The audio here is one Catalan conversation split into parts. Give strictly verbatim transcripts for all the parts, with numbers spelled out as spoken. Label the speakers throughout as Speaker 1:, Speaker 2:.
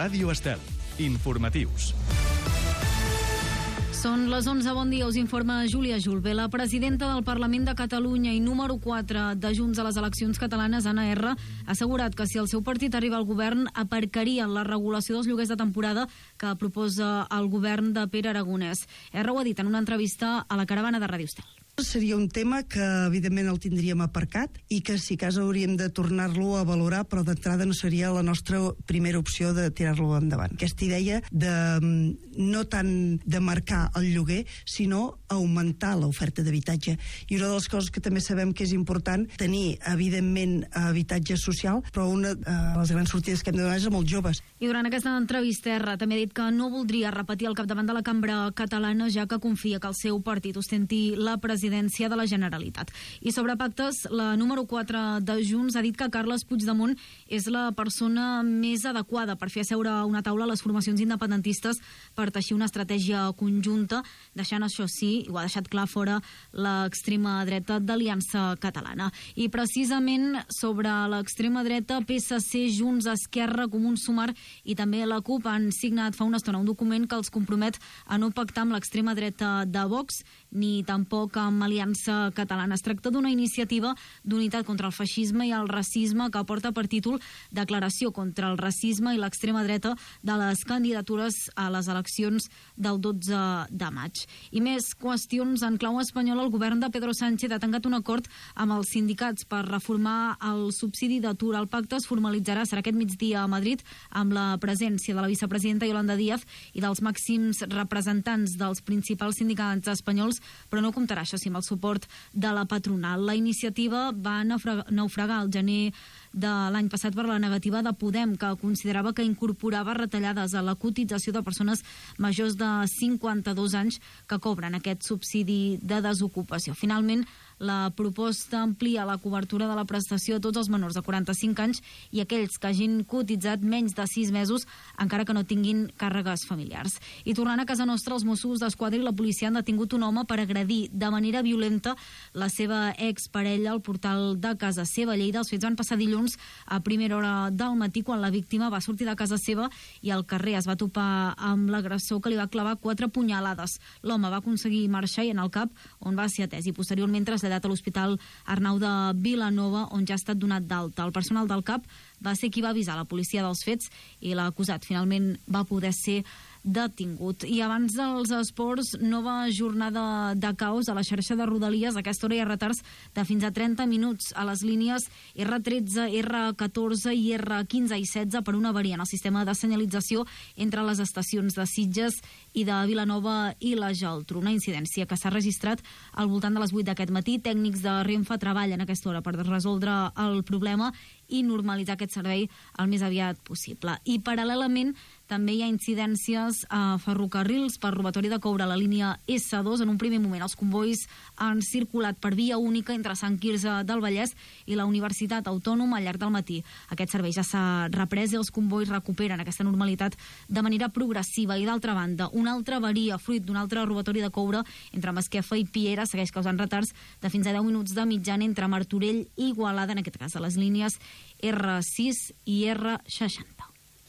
Speaker 1: Ràdio Estel. Informatius.
Speaker 2: Són les onze, bon dia, us informa Júlia Julve. La presidenta del Parlament de Catalunya i número quatre de Junts a les eleccions catalanes, Anna Erra, ha assegurat que si el seu partit arriba al govern aparcaria la regulació dels lloguers de temporada que proposa el govern de Pere Aragonès. Erra ho ha dit en una entrevista a la Caravana de Ràdio Estel.
Speaker 3: Seria un tema que evidentment el tindríem aparcat i que si cas hauríem de tornar-lo a valorar, però d'entrada no seria la nostra primera opció de tirar-lo endavant. Aquesta idea de no tant de marcar el lloguer, sinó augmentar l'oferta d'habitatge. I una de les coses que també sabem que és important, tenir evidentment habitatge social, però una de les grans sortides que hem de donar és a molts joves.
Speaker 2: I durant aquesta entrevista, Erra també ha dit que no voldria repetir el capdavant de la cambra catalana, ja que confia que el seu partit ostenti la presidència de la Generalitat. I sobre pactes, la número quatre de Junts ha dit que Carles Puigdemont és la persona més adequada per fer asseure a una taula les formacions independentistes per teixir una estratègia conjunta, deixant això sí, i ho ha deixat clar fora, l'extrema dreta d'Aliança Catalana. I precisament sobre l'extrema dreta, P S C, Junts, Esquerra, Comuns, Sumar i també la CUP han signat fa una estona un document que els compromet a no pactar amb l'extrema dreta de Vox ni tampoc amb Aliança Catalana. Es tracta d'una iniciativa d'unitat contra el feixisme i el racisme que porta per títol Declaració contra el racisme i l'extrema dreta de les candidatures a les eleccions del dotze de maig. I més qüestions en clau espanyola. El govern de Pedro Sánchez ha tancat un acord amb els sindicats per reformar el subsidi d'atur. El pacte es formalitzarà, serà aquest migdia a Madrid, amb la presència de la vicepresidenta Yolanda Díaz i dels màxims representants dels principals sindicats espanyols, però no comptarà, això sí, amb el suport de la patronal. La iniciativa va naufragar al gener de l'any passat per la negativa de Podem, que considerava que incorporava retallades a la cotització de persones majors de cinquanta-dos anys que cobren aquest subsidi de desocupació. Finalment, la proposta amplia la cobertura de la prestació a tots els menors de quaranta-cinc anys i aquells que hagin cotitzat menys de sis mesos, encara que no tinguin càrregues familiars. I tornant a casa nostra, els Mossos d'Esquadra i la policia han detingut un home per agredir de manera violenta la seva exparella al portal de casa seva, Lleida. Els fets van passar dilluns a primera hora del matí, quan la víctima va sortir de casa seva i al carrer es va topar amb l'agressor, que li va clavar quatre punyalades. L'home va aconseguir marxar i en el cap, on va ser atès, i posteriorment traslladat a l'Hospital Arnau de Vilanova, on ja ha estat donat d'alta. El personal del CAP va ser qui va avisar la policia dels fets i l'acusat finalment va poder ser detingut. I abans dels esports, nova jornada de caos a la xarxa de Rodalies. A aquesta hora hi ha retards de fins a trenta minuts a les línies erre tretze, erre catorze i erre quinze i setze per una avaria en el sistema de senyalització entre les estacions de Sitges i de Vilanova i la Geltrú. Una incidència que s'ha registrat al voltant de les vuit d'aquest matí. Tècnics de Renfe treballen a aquesta hora per resoldre el problema i normalitzar aquest servei el més aviat possible. I paral·lelament també hi ha incidències a ferrocarrils per robatori de coure a la línia esse dos. En un primer moment els convois han circulat per via única entre Sant Quirze del Vallès i la Universitat Autònoma al llarg del matí. Aquest servei ja s'ha reprès i els convois recuperen aquesta normalitat de manera progressiva. I d'altra banda, una altra avaria fruit d'un altre robatori de coure entre Masquefa i Piera segueix causant retards de fins a deu minuts de mitjana entre Martorell i Igualada, en aquest cas a les línies erre sis i erre seixanta.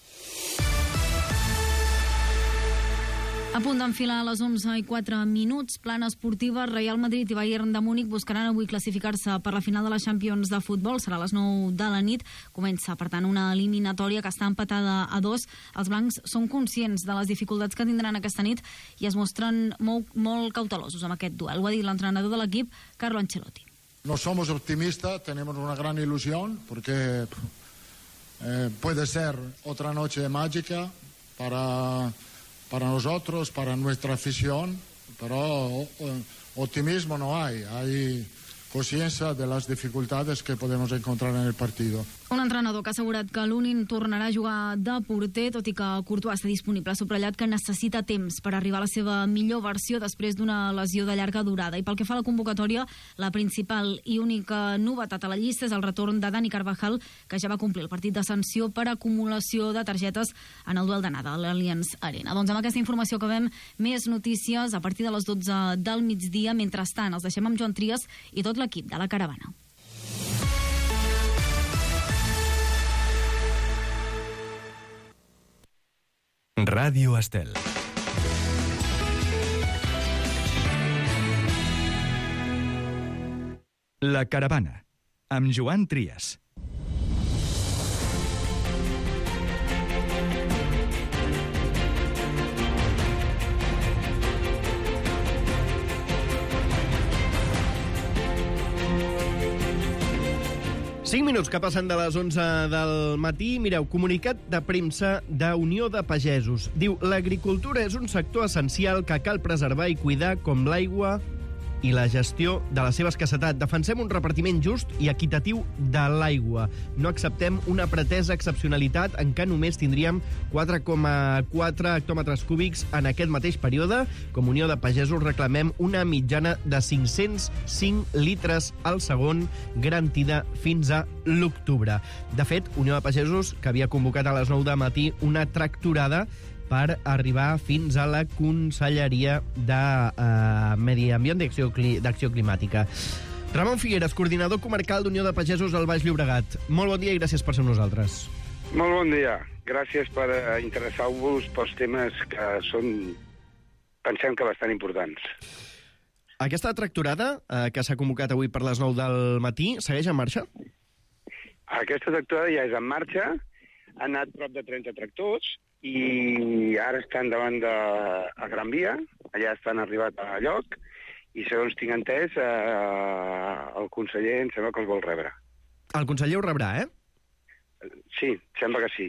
Speaker 2: A punt d'enfilar a les onze i quatre minuts, plana esportiva, Real Madrid i Bayern de Múnich buscaran avui classificar-se per la final de la Champions de futbol. Serà a les nou de la nit. Comença, per tant, una eliminatòria que està empatada a dos. Els blancs són conscients de les dificultats que tindran aquesta nit i es mostren molt, molt cautelosos amb aquest duel. Ho ha dit l'entrenador de l'equip, Carlo Ancelotti.
Speaker 4: No somos optimistas, tenemos una gran ilusión porque eh, puede ser otra noche mágica para... para nosotros, para nuestra afición, pero optimismo no hay, hay conciencia de las dificultades que podemos encontrar en el partido.
Speaker 2: Un entrenador que ha assegurat que l'Unin tornarà a jugar de porter, tot i que Courtois està disponible. Ha subratllat que necessita temps per arribar a la seva millor versió després d'una lesió de llarga durada. I pel que fa a la convocatòria, la principal i única novetat a la llista és el retorn de Dani Carvajal, que ja va complir el partit de sanció per acumulació de targetes en el duel d'anada a l'Allianz Arena. Doncs amb aquesta informació acabem. Més notícies a partir de les dotze del migdia. Mentrestant, els deixem amb Joan Trias i tot l'equip de la Caravana.
Speaker 1: Ràdio Estel. La Caravana, amb Joan Trias.
Speaker 5: cinc minuts que passen de les onze del matí. Mireu, comunicat de premsa d'Unió de Pagesos. Diu, l'agricultura és un sector essencial que cal preservar i cuidar com l'aigua i la gestió de la seva escassetat. Defensem un repartiment just i equitatiu de l'aigua. No acceptem una pretesa excepcionalitat en què només tindríem quatre coma quatre hectòmetres cúbics en aquest mateix període. Com Unió de Pagesos reclamem una mitjana de cinc-cents cinc litres al segon, garantida fins a l'octubre. De fet, Unió de Pagesos, que havia convocat a les nou del matí una tractorada per arribar fins a la Conselleria de uh, Medi Ambient d'Acció Cli d'Acció Climàtica. Ramon Figueres, coordinador comarcal d'Unió de Pagesos al Baix Llobregat. Molt bon dia i gràcies per ser amb nosaltres.
Speaker 6: Molt bon dia. Gràcies per interessar-vos pels temes que són, pensem que bastant importants.
Speaker 5: Aquesta tractorada, eh, que s'ha convocat avui per les nou del matí, segueix en marxa?
Speaker 6: Aquesta tractorada ja és en marxa. Han anat prop de trenta tractors i ara estan davant de a Gran Via, allà estan arribat a lloc, i segons tinc entès, eh, el conseller em sembla que els vol rebre.
Speaker 5: El conseller ho rebrà, eh?
Speaker 6: Sí, sembla que sí.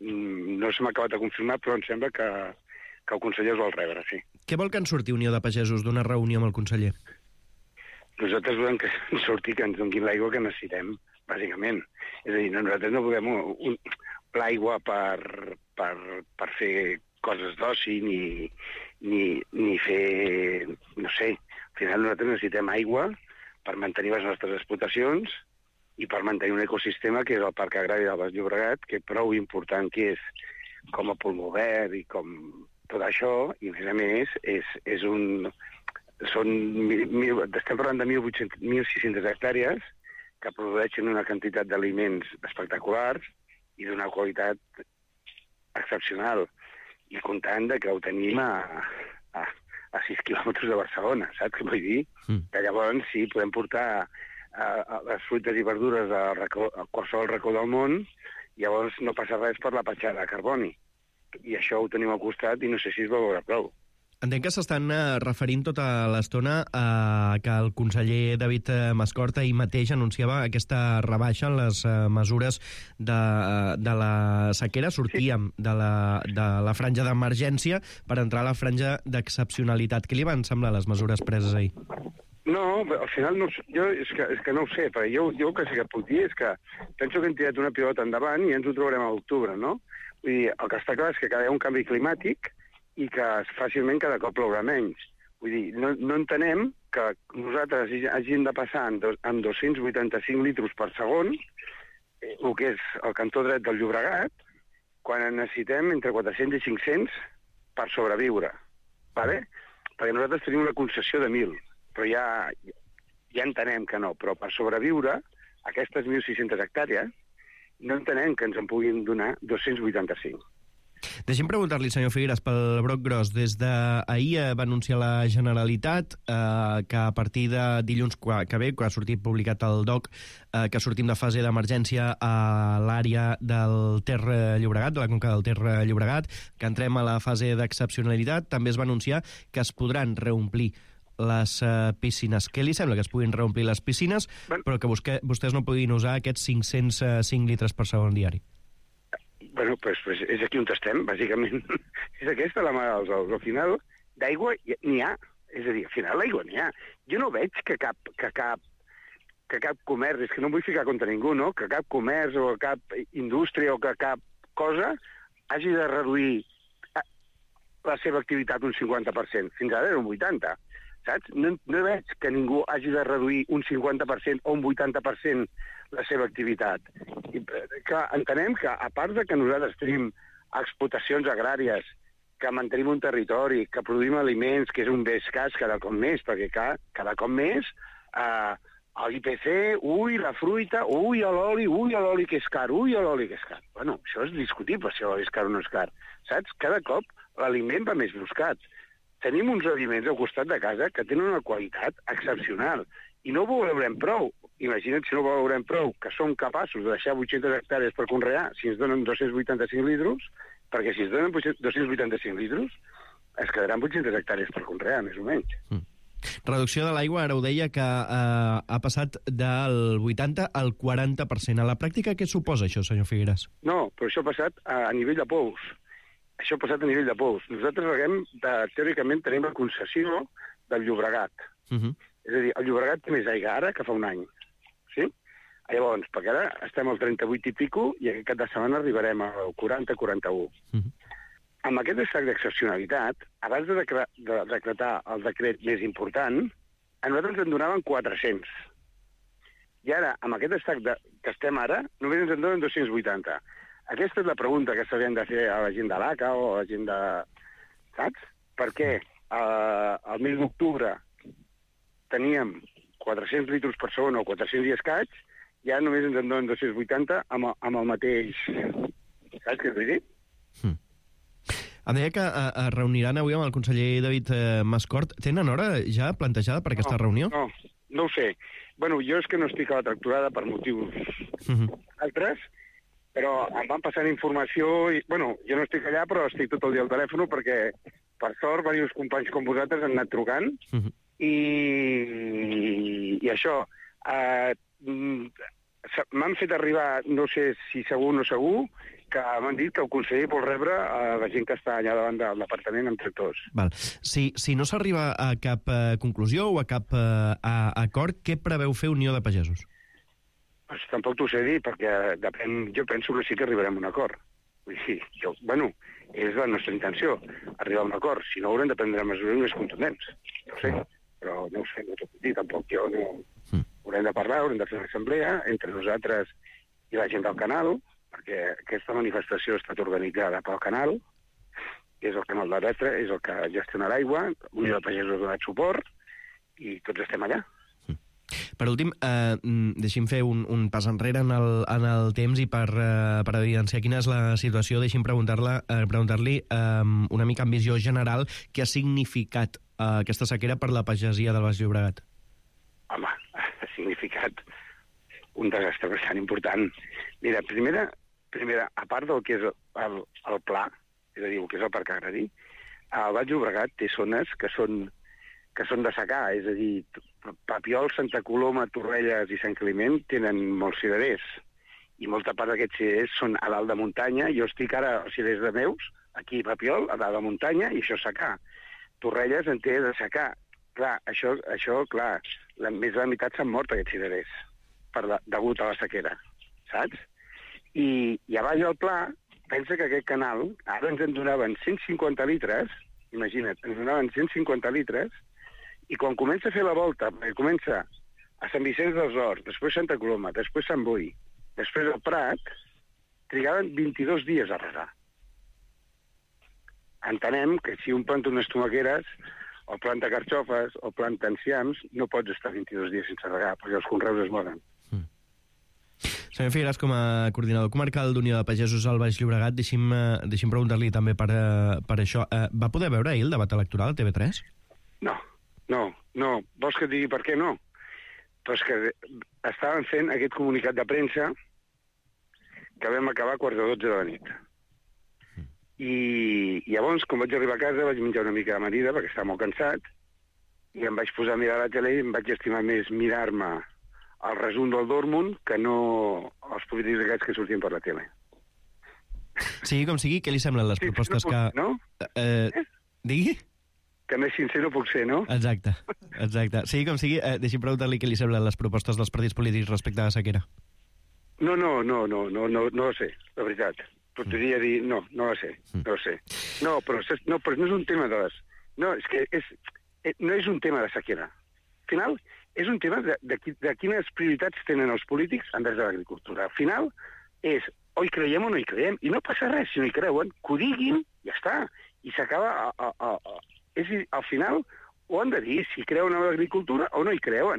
Speaker 6: No se m'ha acabat de confirmar, però em sembla que, que el conseller els vol rebre, sí.
Speaker 5: Què vol que en surti Unió de Pagesos d'una reunió amb el conseller?
Speaker 6: Nosaltres volem que en surti, que ens donin l'aigua que necessitem, bàsicament. És a dir, nosaltres no volem un, un, l'aigua per, per, per fer coses d'oci ni, ni, ni fer, no sé, al final nosaltres necessitem aigua per mantenir les nostres explotacions i per mantenir un ecosistema que és el Parc Agrari del Baix Llobregat, que és prou important que és com a pulmó verd i com tot això, i a més a més és, és un... Són, mil, estem parlant de mil sis-centes hectàrees que produeixen una quantitat d'aliments espectaculars i d'una qualitat excepcional, i comptant de que ho tenim a, a, a sis quilòmetres de Barcelona, saps què vull dir? Mm. Que llavors sí, podem portar a, a les fruites i verdures a, racó, a qualsevol racó del món, i llavors no passa res per la petjada de carboni. I això ho tenim al costat i no sé si es veurà prou.
Speaker 5: Entenc que s'estan referint tota l'estona a que el conseller David Mascort ahir mateix anunciava aquesta rebaixa en les mesures de, de la sequera. Sortíem sí. de, la, de la franja d'emergència per entrar a la franja d'excepcionalitat. Què li van semblar les mesures preses ahir?
Speaker 6: No, al final no, jo és que, és que no ho sé, perquè jo, jo el que sí que puc dir és que penso que hem tirat una pilota endavant i ens ho trobarem a l'octubre, no? Vull dir, el que està clar és que cada hi ha un canvi climàtic i que fàcilment cada cop plourà menys. Vull dir, no, no entenem que nosaltres hàgim de passar en, dos, en dos-cents vuitanta-cinc litres per segon, eh, el que és el cantó dret del Llobregat, quan en necessitem entre quatre-cents i cinc-cents per sobreviure. Vale? Perquè nosaltres tenim una concessió de mil, però ja, ja entenem que no. Però per sobreviure, aquestes mil sis-centes hectàrees, no entenem que ens en puguin donar dos-cents vuitanta-cinc.
Speaker 5: Deixem preguntar-li, senyor Figueres, pel broc gros. Des d'ahir va anunciar la Generalitat eh, que a partir de dilluns que ve, que ha sortit publicat el D O C, eh, que sortim de fase d'emergència a l'àrea del Ter Llobregat, de la conca del Ter Llobregat, que entrem a la fase d'excepcionalitat. També es va anunciar que es podran reomplir les uh, piscines. Què li sembla que es puguin reomplir les piscines, bueno, però que busque, vostès no puguin usar aquests cinc-cents cinc litres per segon diari?
Speaker 6: Bueno, pues, pues és aquí on estem, bàsicament. És aquesta la mà dels ous. Al final, d'aigua n'hi ha. És a dir, al final l'aigua n'hi ha. Jo no veig que cap, que cap, que cap comerç, és que no vull ficar contra ningú, no? Que cap comerç o cap indústria o que cap cosa hagi de reduir la seva activitat un cinquanta per cent. Fins ara era un vuitanta per cent. Saps? No, no veig que ningú hagi de reduir un cinquanta per cent o un vuitanta per cent la seva activitat. I, clar, entenem que, a part de que nosaltres tenim explotacions agràries, que mantenim un territori, que produïm aliments, que és un bé escàs cada cop més, perquè clar, cada cop més eh, l'I P C, ui, la fruita, ui, l'oli, ui, l'oli que és car, ui, l'oli que és car. Bueno, això és discutible, si l'oli és car o no és car. Saps? Cada cop l'aliment va més buscat. Tenim uns aliments al costat de casa que tenen una qualitat excepcional i no ho veurem prou. Imagina't si no ho veurem prou, que som capaços de deixar vuit-centes hectàrees per conrear si ens donen dos-cents vuitanta-cinc litres, perquè si ens donen dos-cents vuitanta-cinc litres, es quedaran vuit-centes hectàrees per conrear, més o menys.
Speaker 5: Mm. Reducció de l'aigua, ara ho deia, que eh, ha passat del vuitanta al quaranta per cent. A la pràctica, què suposa això, senyor Figueras?
Speaker 6: No, però això ha passat a, a nivell de pous. Això ha passat a nivell de pous. Nosaltres reguem, de, teòricament, tenim la concessió del Llobregat. Uh -huh. És a dir, el Llobregat té més aigua ara que fa un any. Sí? Llavors, perquè ara estem al trenta-vuit i pico i aquest cap de setmana arribarem al quaranta quaranta-u. Uh -huh. Amb aquest estat d'excepcionalitat, abans de, decre de decretar el decret més important, a nosaltres ens en donaven quatre-cents. I ara, amb aquest estat de, que estem ara, només ens en donen dos-cents vuitanta. Aquesta és la pregunta que s'havien de fer a la gent de l'A C A o a la gent de... Saps? Per què eh, al mes d'octubre teníem quatre-cents litres per segona o quatre-cents i escaig, i ara només ens en donen dos-cents vuitanta amb, amb el mateix... Saps què vull dir?
Speaker 5: Mm. Em deia que es reuniran avui amb el conseller David eh, Mascort. Tenen hora ja plantejada per aquesta
Speaker 6: no,
Speaker 5: reunió?
Speaker 6: No, no ho sé. Bueno, jo és que no estic a la tracturada per motius uh-huh. altres, però em van passant informació i, bueno, jo no estic allà, però estic tot el dia al telèfon perquè, per sort, diversos companys com vosaltres han anat trucant uh-huh. i, i això, eh, m'han fet arribar, no sé si segur o no segur, que m'han dit que el conseller vol rebre a la gent que està allà davant del departament amb tractors.
Speaker 5: Val. Si, si no s'arriba a cap eh, conclusió o a cap eh, a, a acord, què preveu fer Unió de Pagesos?
Speaker 6: Pues tampoc t'ho sé dir, perquè depèn, jo penso que sí que arribarem a un acord. Vull dir, jo, bueno, és la nostra intenció, arribar a un acord. Si no, haurem de prendre mesures més contundents. No sé, però no ho sé, no t'ho puc dir, tampoc jo no... Mm. Haurem de parlar, haurem de fer una assemblea entre nosaltres i la gent del canal, perquè aquesta manifestació ha estat organitzada pel canal, que és el canal de l'Etre, és el que gestiona l'aigua, Unió de Pagesos ha donat suport, i tots estem allà.
Speaker 5: Per últim, eh, deixi'm fer un, un pas enrere en el, en el temps i per, eh, per evidenciar quina és la situació, deixi'm preguntar-li eh, preguntar-li eh, una mica en visió general què ha significat eh, aquesta sequera per la pagesia del Baix Llobregat.
Speaker 6: Home, ha significat un desastre bastant important. Mira, primera, primera a part del que és el, el pla, és a dir, el que és el parc agrari, el Baix Llobregat té zones que són, que són de secà, és a dir, Papiol, Santa Coloma, Torrelles i Sant Climent tenen molts cirerers, i molta part d'aquests cirerers són a dalt de muntanya. Jo estic ara als cirerers de meus, aquí a Papiol, a dalt de muntanya, i això és secà. Torrelles en té de secà. Clar, això, això clar, la, més de la meitat s'han mort aquests cirerers, per la, degut a la sequera, saps? I, i a baix del pla, pensa que aquest canal, ara ens en donaven cent cinquanta litres, imagina't, ens donaven cent cinquanta litres, i quan comença a fer la volta, perquè comença a Sant Vicenç dels Horts, després Santa Coloma, després Sant Boi, després el Prat, trigaven vint-i-dos dies a regar. Entenem que si un planta unes tomaqueres, o planta carxofes, o planta enciams, no pots estar vint-i-dos dies sense regar, perquè els conreus es moren.
Speaker 5: Mm. Senyor Figueras, com a coordinador comarcal d'Unió de Pagesos al Baix Llobregat, deixi'm, deixi'm preguntar-li també per, per això. Va poder veure ahir el debat electoral a T V tres?
Speaker 6: No, no, no. Vols que et digui per què no? Però és que estaven fent aquest comunicat de premsa que vam acabar a quarts de dotze de la nit. I llavors, quan vaig arribar a casa, vaig menjar una mica d'amanida, perquè estava molt cansat, i em vaig posar a mirar la tele i em vaig estimar més mirar-me el resum del Dortmund que no els polítics aquests que sortien per la tele.
Speaker 5: Sigui com sigui, què li semblen les
Speaker 6: sí,
Speaker 5: propostes
Speaker 6: no puc,
Speaker 5: que...
Speaker 6: No?
Speaker 5: Eh, eh, digui?
Speaker 6: Que més sincer no puc ser, no?
Speaker 5: Exacte, exacte. Sigui com sigui, eh, deixi'm preguntar-li què li semblen les propostes dels partits polítics respecte a la sequera.
Speaker 6: No, no, no, no, no, no, no ho sé, la veritat. Podria dir, no, no ho sé, no ho sé. No, però no, però no és un tema de les... No, és que és, no és un tema de sequera. Al final, és un tema de, de, de quines prioritats tenen els polítics envers de l'agricultura. Al final, és o hi creiem o no hi creiem. I no passa res si no hi creuen, que ho diguin, ja està. I s'acaba... És a dir, al final, ho han de dir si creuen en l'agricultura o no hi creuen.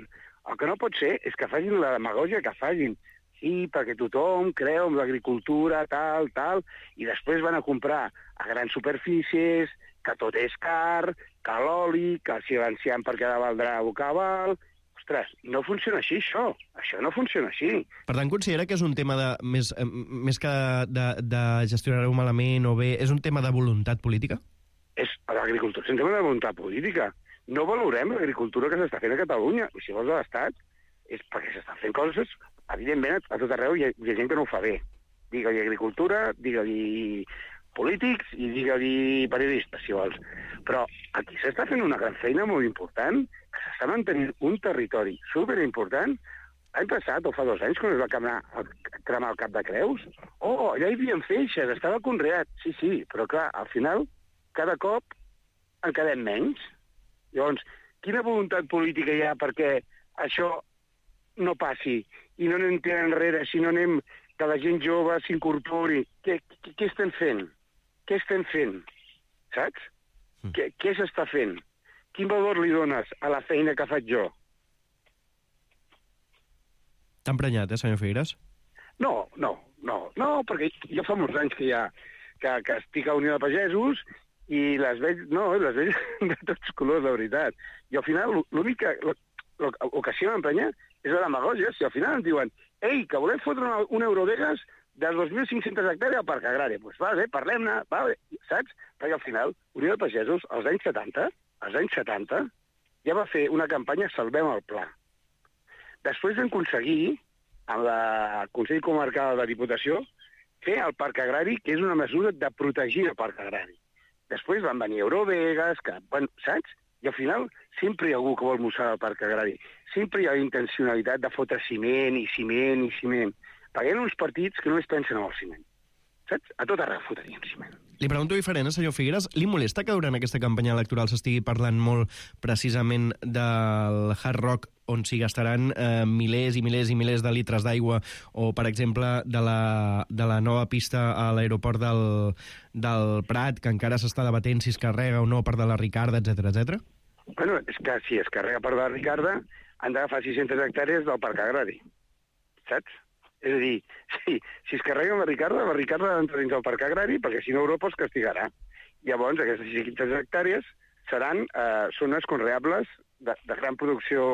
Speaker 6: El que no pot ser és que facin la demagògia que facin. Sí, perquè tothom creu en l'agricultura, tal, tal, i després van a comprar a grans superfícies, que tot és car, que l'oli, que el silenciant perquè ha de valdrà el cabal... Ostres, no funciona així, això. Això no funciona així.
Speaker 5: Per tant, considera que és un tema de, més, més que de, de gestionar-ho malament o bé, és un tema de voluntat política?
Speaker 6: És l'agricultura, és un tema de voluntat política. No valorem l'agricultura que s'està fent a Catalunya, i si vols a l'Estat, és perquè s'estan fent coses, evidentment, a tot arreu hi ha, hi ha gent que no ho fa bé. Digue-li agricultura, digue-li polítics i digue-li periodistes, si vols. Però aquí s'està fent una gran feina molt important, que s'està mantenint un territori superimportant. L'any passat, o fa dos anys, quan es va cremar el, cremar el Cap de Creus, oh, allà hi havia feixes, estava conreat. Sí, sí, però clar, al final, cada cop en quedem menys. Llavors, quina voluntat política hi ha perquè això no passi i no anem tirant enrere, si no anem que la gent jove s'incorpori? Què, què, què estem fent? Què estem fent? Saps? Mm. Què, què s'està fent? Quin valor li dones a la feina que faig jo?
Speaker 5: T'ha emprenyat, eh, senyor Figueres?
Speaker 6: No, no, no, no, perquè jo fa molts anys que ja que, que estic a Unió de Pagesos i les veig, no, les veig de tots colors, la veritat. I al final, l'únic que, el que sí m'emprenya és la demagògia. Si al final ens diuen, ei, que volem fotre una, una eurovegas de dos mil cinc-centes hectàrees al Parc Agrari. Doncs pues, vale, parlem-ne, vale, saps? Perquè al final, Unió de Pagesos, als anys setanta, als anys setanta, ja va fer una campanya Salvem el Pla. Després vam aconseguir, amb el Consell Comarcal de Diputació, fer el Parc Agrari, que és una mesura de protegir el Parc Agrari. Després van venir eurovegas, que, bueno, saps? I al final sempre hi ha algú que vol mossar el Parc Agrari. Sempre hi ha la intencionalitat de fotre ciment i ciment i ciment. Perquè hi ha uns partits que només pensen en el ciment. Saps? A tot arreu fotrien ciment.
Speaker 5: Li pregunto diferent, senyor Figueres. Li molesta que durant aquesta campanya electoral s'estigui parlant molt precisament del Hard Rock, on s'hi gastaran eh, milers i milers i milers de litres d'aigua, o, per exemple, de la, de la nova pista a l'aeroport del, del Prat, que encara s'està debatent si es carrega o no per de la Ricarda, etcètera, etcètera?
Speaker 6: Bueno, és que si es carrega per de la Ricarda, han d'agafar sis-centes hectàrees del Parc Agrari. Saps? És a dir, si, si es carrega la Ricarda, la Ricarda ha d'entrar dins del Parc Agrari, perquè si no Europa es castigarà. Llavors, aquestes sis-centes hectàrees seran eh, zones conreables de, de gran producció,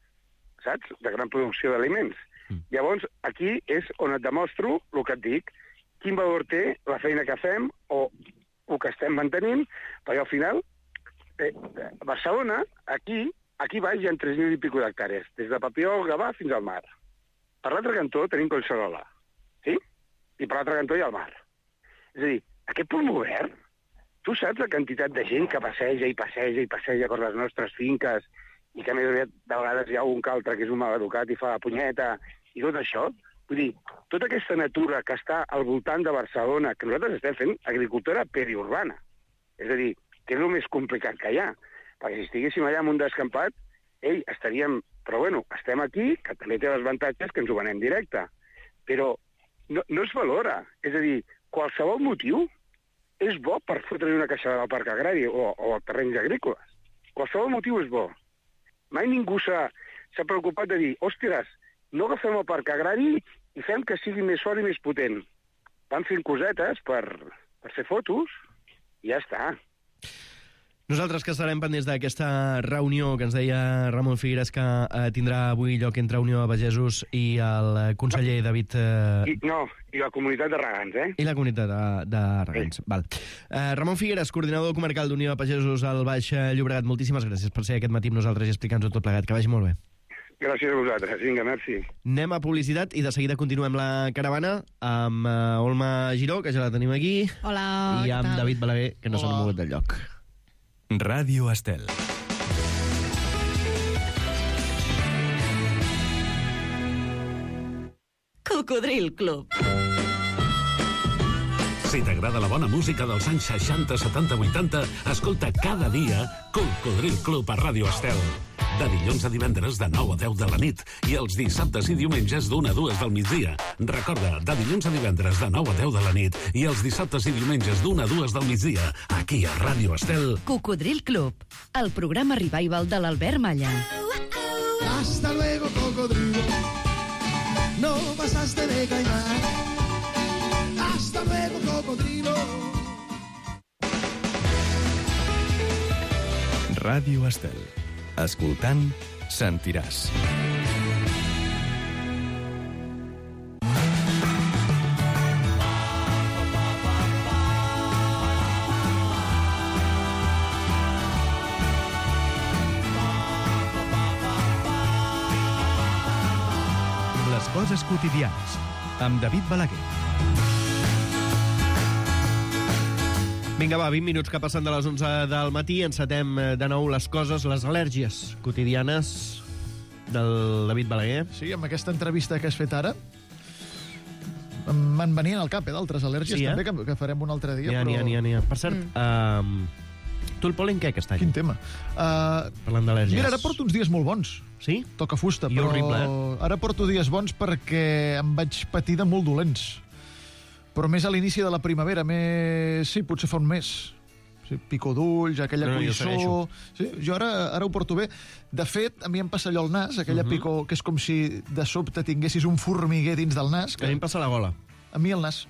Speaker 6: saps? De gran producció d'aliments. Mm. Llavors, aquí és on et demostro el que et dic, quin valor té la feina que fem o el que estem mantenint, perquè al final, eh, a Barcelona, aquí, aquí baix hi ha tres mil i pico d'hectàrees, des de Papiol al Gavà fins al mar. Per l'altre cantó tenim Collserola, sí? I per l'altre cantó hi ha el mar. És a dir, aquest punt obert, tu saps la quantitat de gent que passeja i passeja i passeja per les nostres finques i que a més aviat de vegades hi ha un que altre que és un mal educat i fa la punyeta i tot això? Vull dir, tota aquesta natura que està al voltant de Barcelona, que nosaltres estem fent agricultura periurbana, és a dir, que és el més complicat que hi ha, perquè si estiguéssim allà en un descampat, ei, estaríem... Però, bueno, estem aquí, que també té els avantatges que ens ho venem directe. Però no, no es valora. És a dir, qualsevol motiu és bo per fotre una caixada al Parc Agrari o, o als terrenys agrícoles. Qualsevol motiu és bo. Mai ningú s'ha preocupat de dir, òstres, no agafem el Parc Agrari i fem que sigui més fort i més potent. Van fent cosetes per, per fer fotos i ja està.
Speaker 5: Nosaltres que estarem pendents d'aquesta reunió que ens deia Ramon Figueres que eh, tindrà avui lloc entre Unió de Pagesos i el conseller David... Eh...
Speaker 6: I, no, i la comunitat de regants, eh?
Speaker 5: I la comunitat de, de regants, sí. Val. Eh, Ramon Figueres, coordinador comarcal d'Unió de Pagesos al Baix Llobregat, moltíssimes gràcies per ser aquest matí amb nosaltres i explicar-nos tot plegat. Que vagi molt bé.
Speaker 6: Gràcies a vosaltres. Vinga, merci.
Speaker 5: Anem a publicitat i de seguida continuem la caravana amb uh, Olma Giró, que ja la tenim aquí.
Speaker 2: Hola,
Speaker 5: i amb David Balaguer, que no s'ha mogut del lloc.
Speaker 1: Ràdio Estel.
Speaker 7: Cocodril Club.
Speaker 8: Si t'agrada la bona música dels anys seixanta, setanta, vuitanta, escolta cada dia Cocodril Club a Ràdio Estel. De dilluns a divendres de nou a deu de la nit i els dissabtes i diumenges d'una a dues del migdia. Recorda, de dilluns a divendres de nou a deu de la nit i els dissabtes i diumenges d'una a dues del migdia, aquí a Ràdio Estel.
Speaker 7: Cocodril Club, el programa revival de l'Albert Malla.
Speaker 9: Hasta luego, cocodrilo. No pasaste de caimán. Hasta luego, cocodrilo.
Speaker 1: Ràdio Estel. Escoltant, sentiràs. Les coses quotidianes, amb David Balaguer.
Speaker 5: Vinga, va, vint minuts que passen de les onze del matí. Encetem de nou les coses, les al·lèrgies quotidianes del David Balaguer.
Speaker 10: Sí, amb aquesta entrevista que has fet ara me'n venien al cap, eh, d'altres al·lèrgies, sí, eh? també, que, que farem un altre dia.
Speaker 5: N'hi ha,
Speaker 10: però...
Speaker 5: n'hi ha, n'hi ha, n'hi ha. Per cert, mm. uh, tu el pol·len què aquest any?
Speaker 10: Quin tema? Uh,
Speaker 5: Parlant d'al·lèrgies.
Speaker 10: Mira, ara porto uns dies molt bons.
Speaker 5: Sí?
Speaker 10: Toca fusta,
Speaker 5: I
Speaker 10: però
Speaker 5: horrible, eh?
Speaker 10: Ara porto dies bons perquè em vaig patir de molt dolents. Però més a l'inici de la primavera, més... Sí, potser fa un mes. Sí, picor d'ulls, aquella
Speaker 5: no, no,
Speaker 10: coïssor...
Speaker 5: Jo,
Speaker 10: sí, jo ara, ara ho porto bé. De fet, a mi em passa allò al nas, aquella uh -huh. picor que és com si de sobte tinguessis un formiguer dins del nas. Que...
Speaker 5: A mi em passa la gola.
Speaker 10: A mi el nas.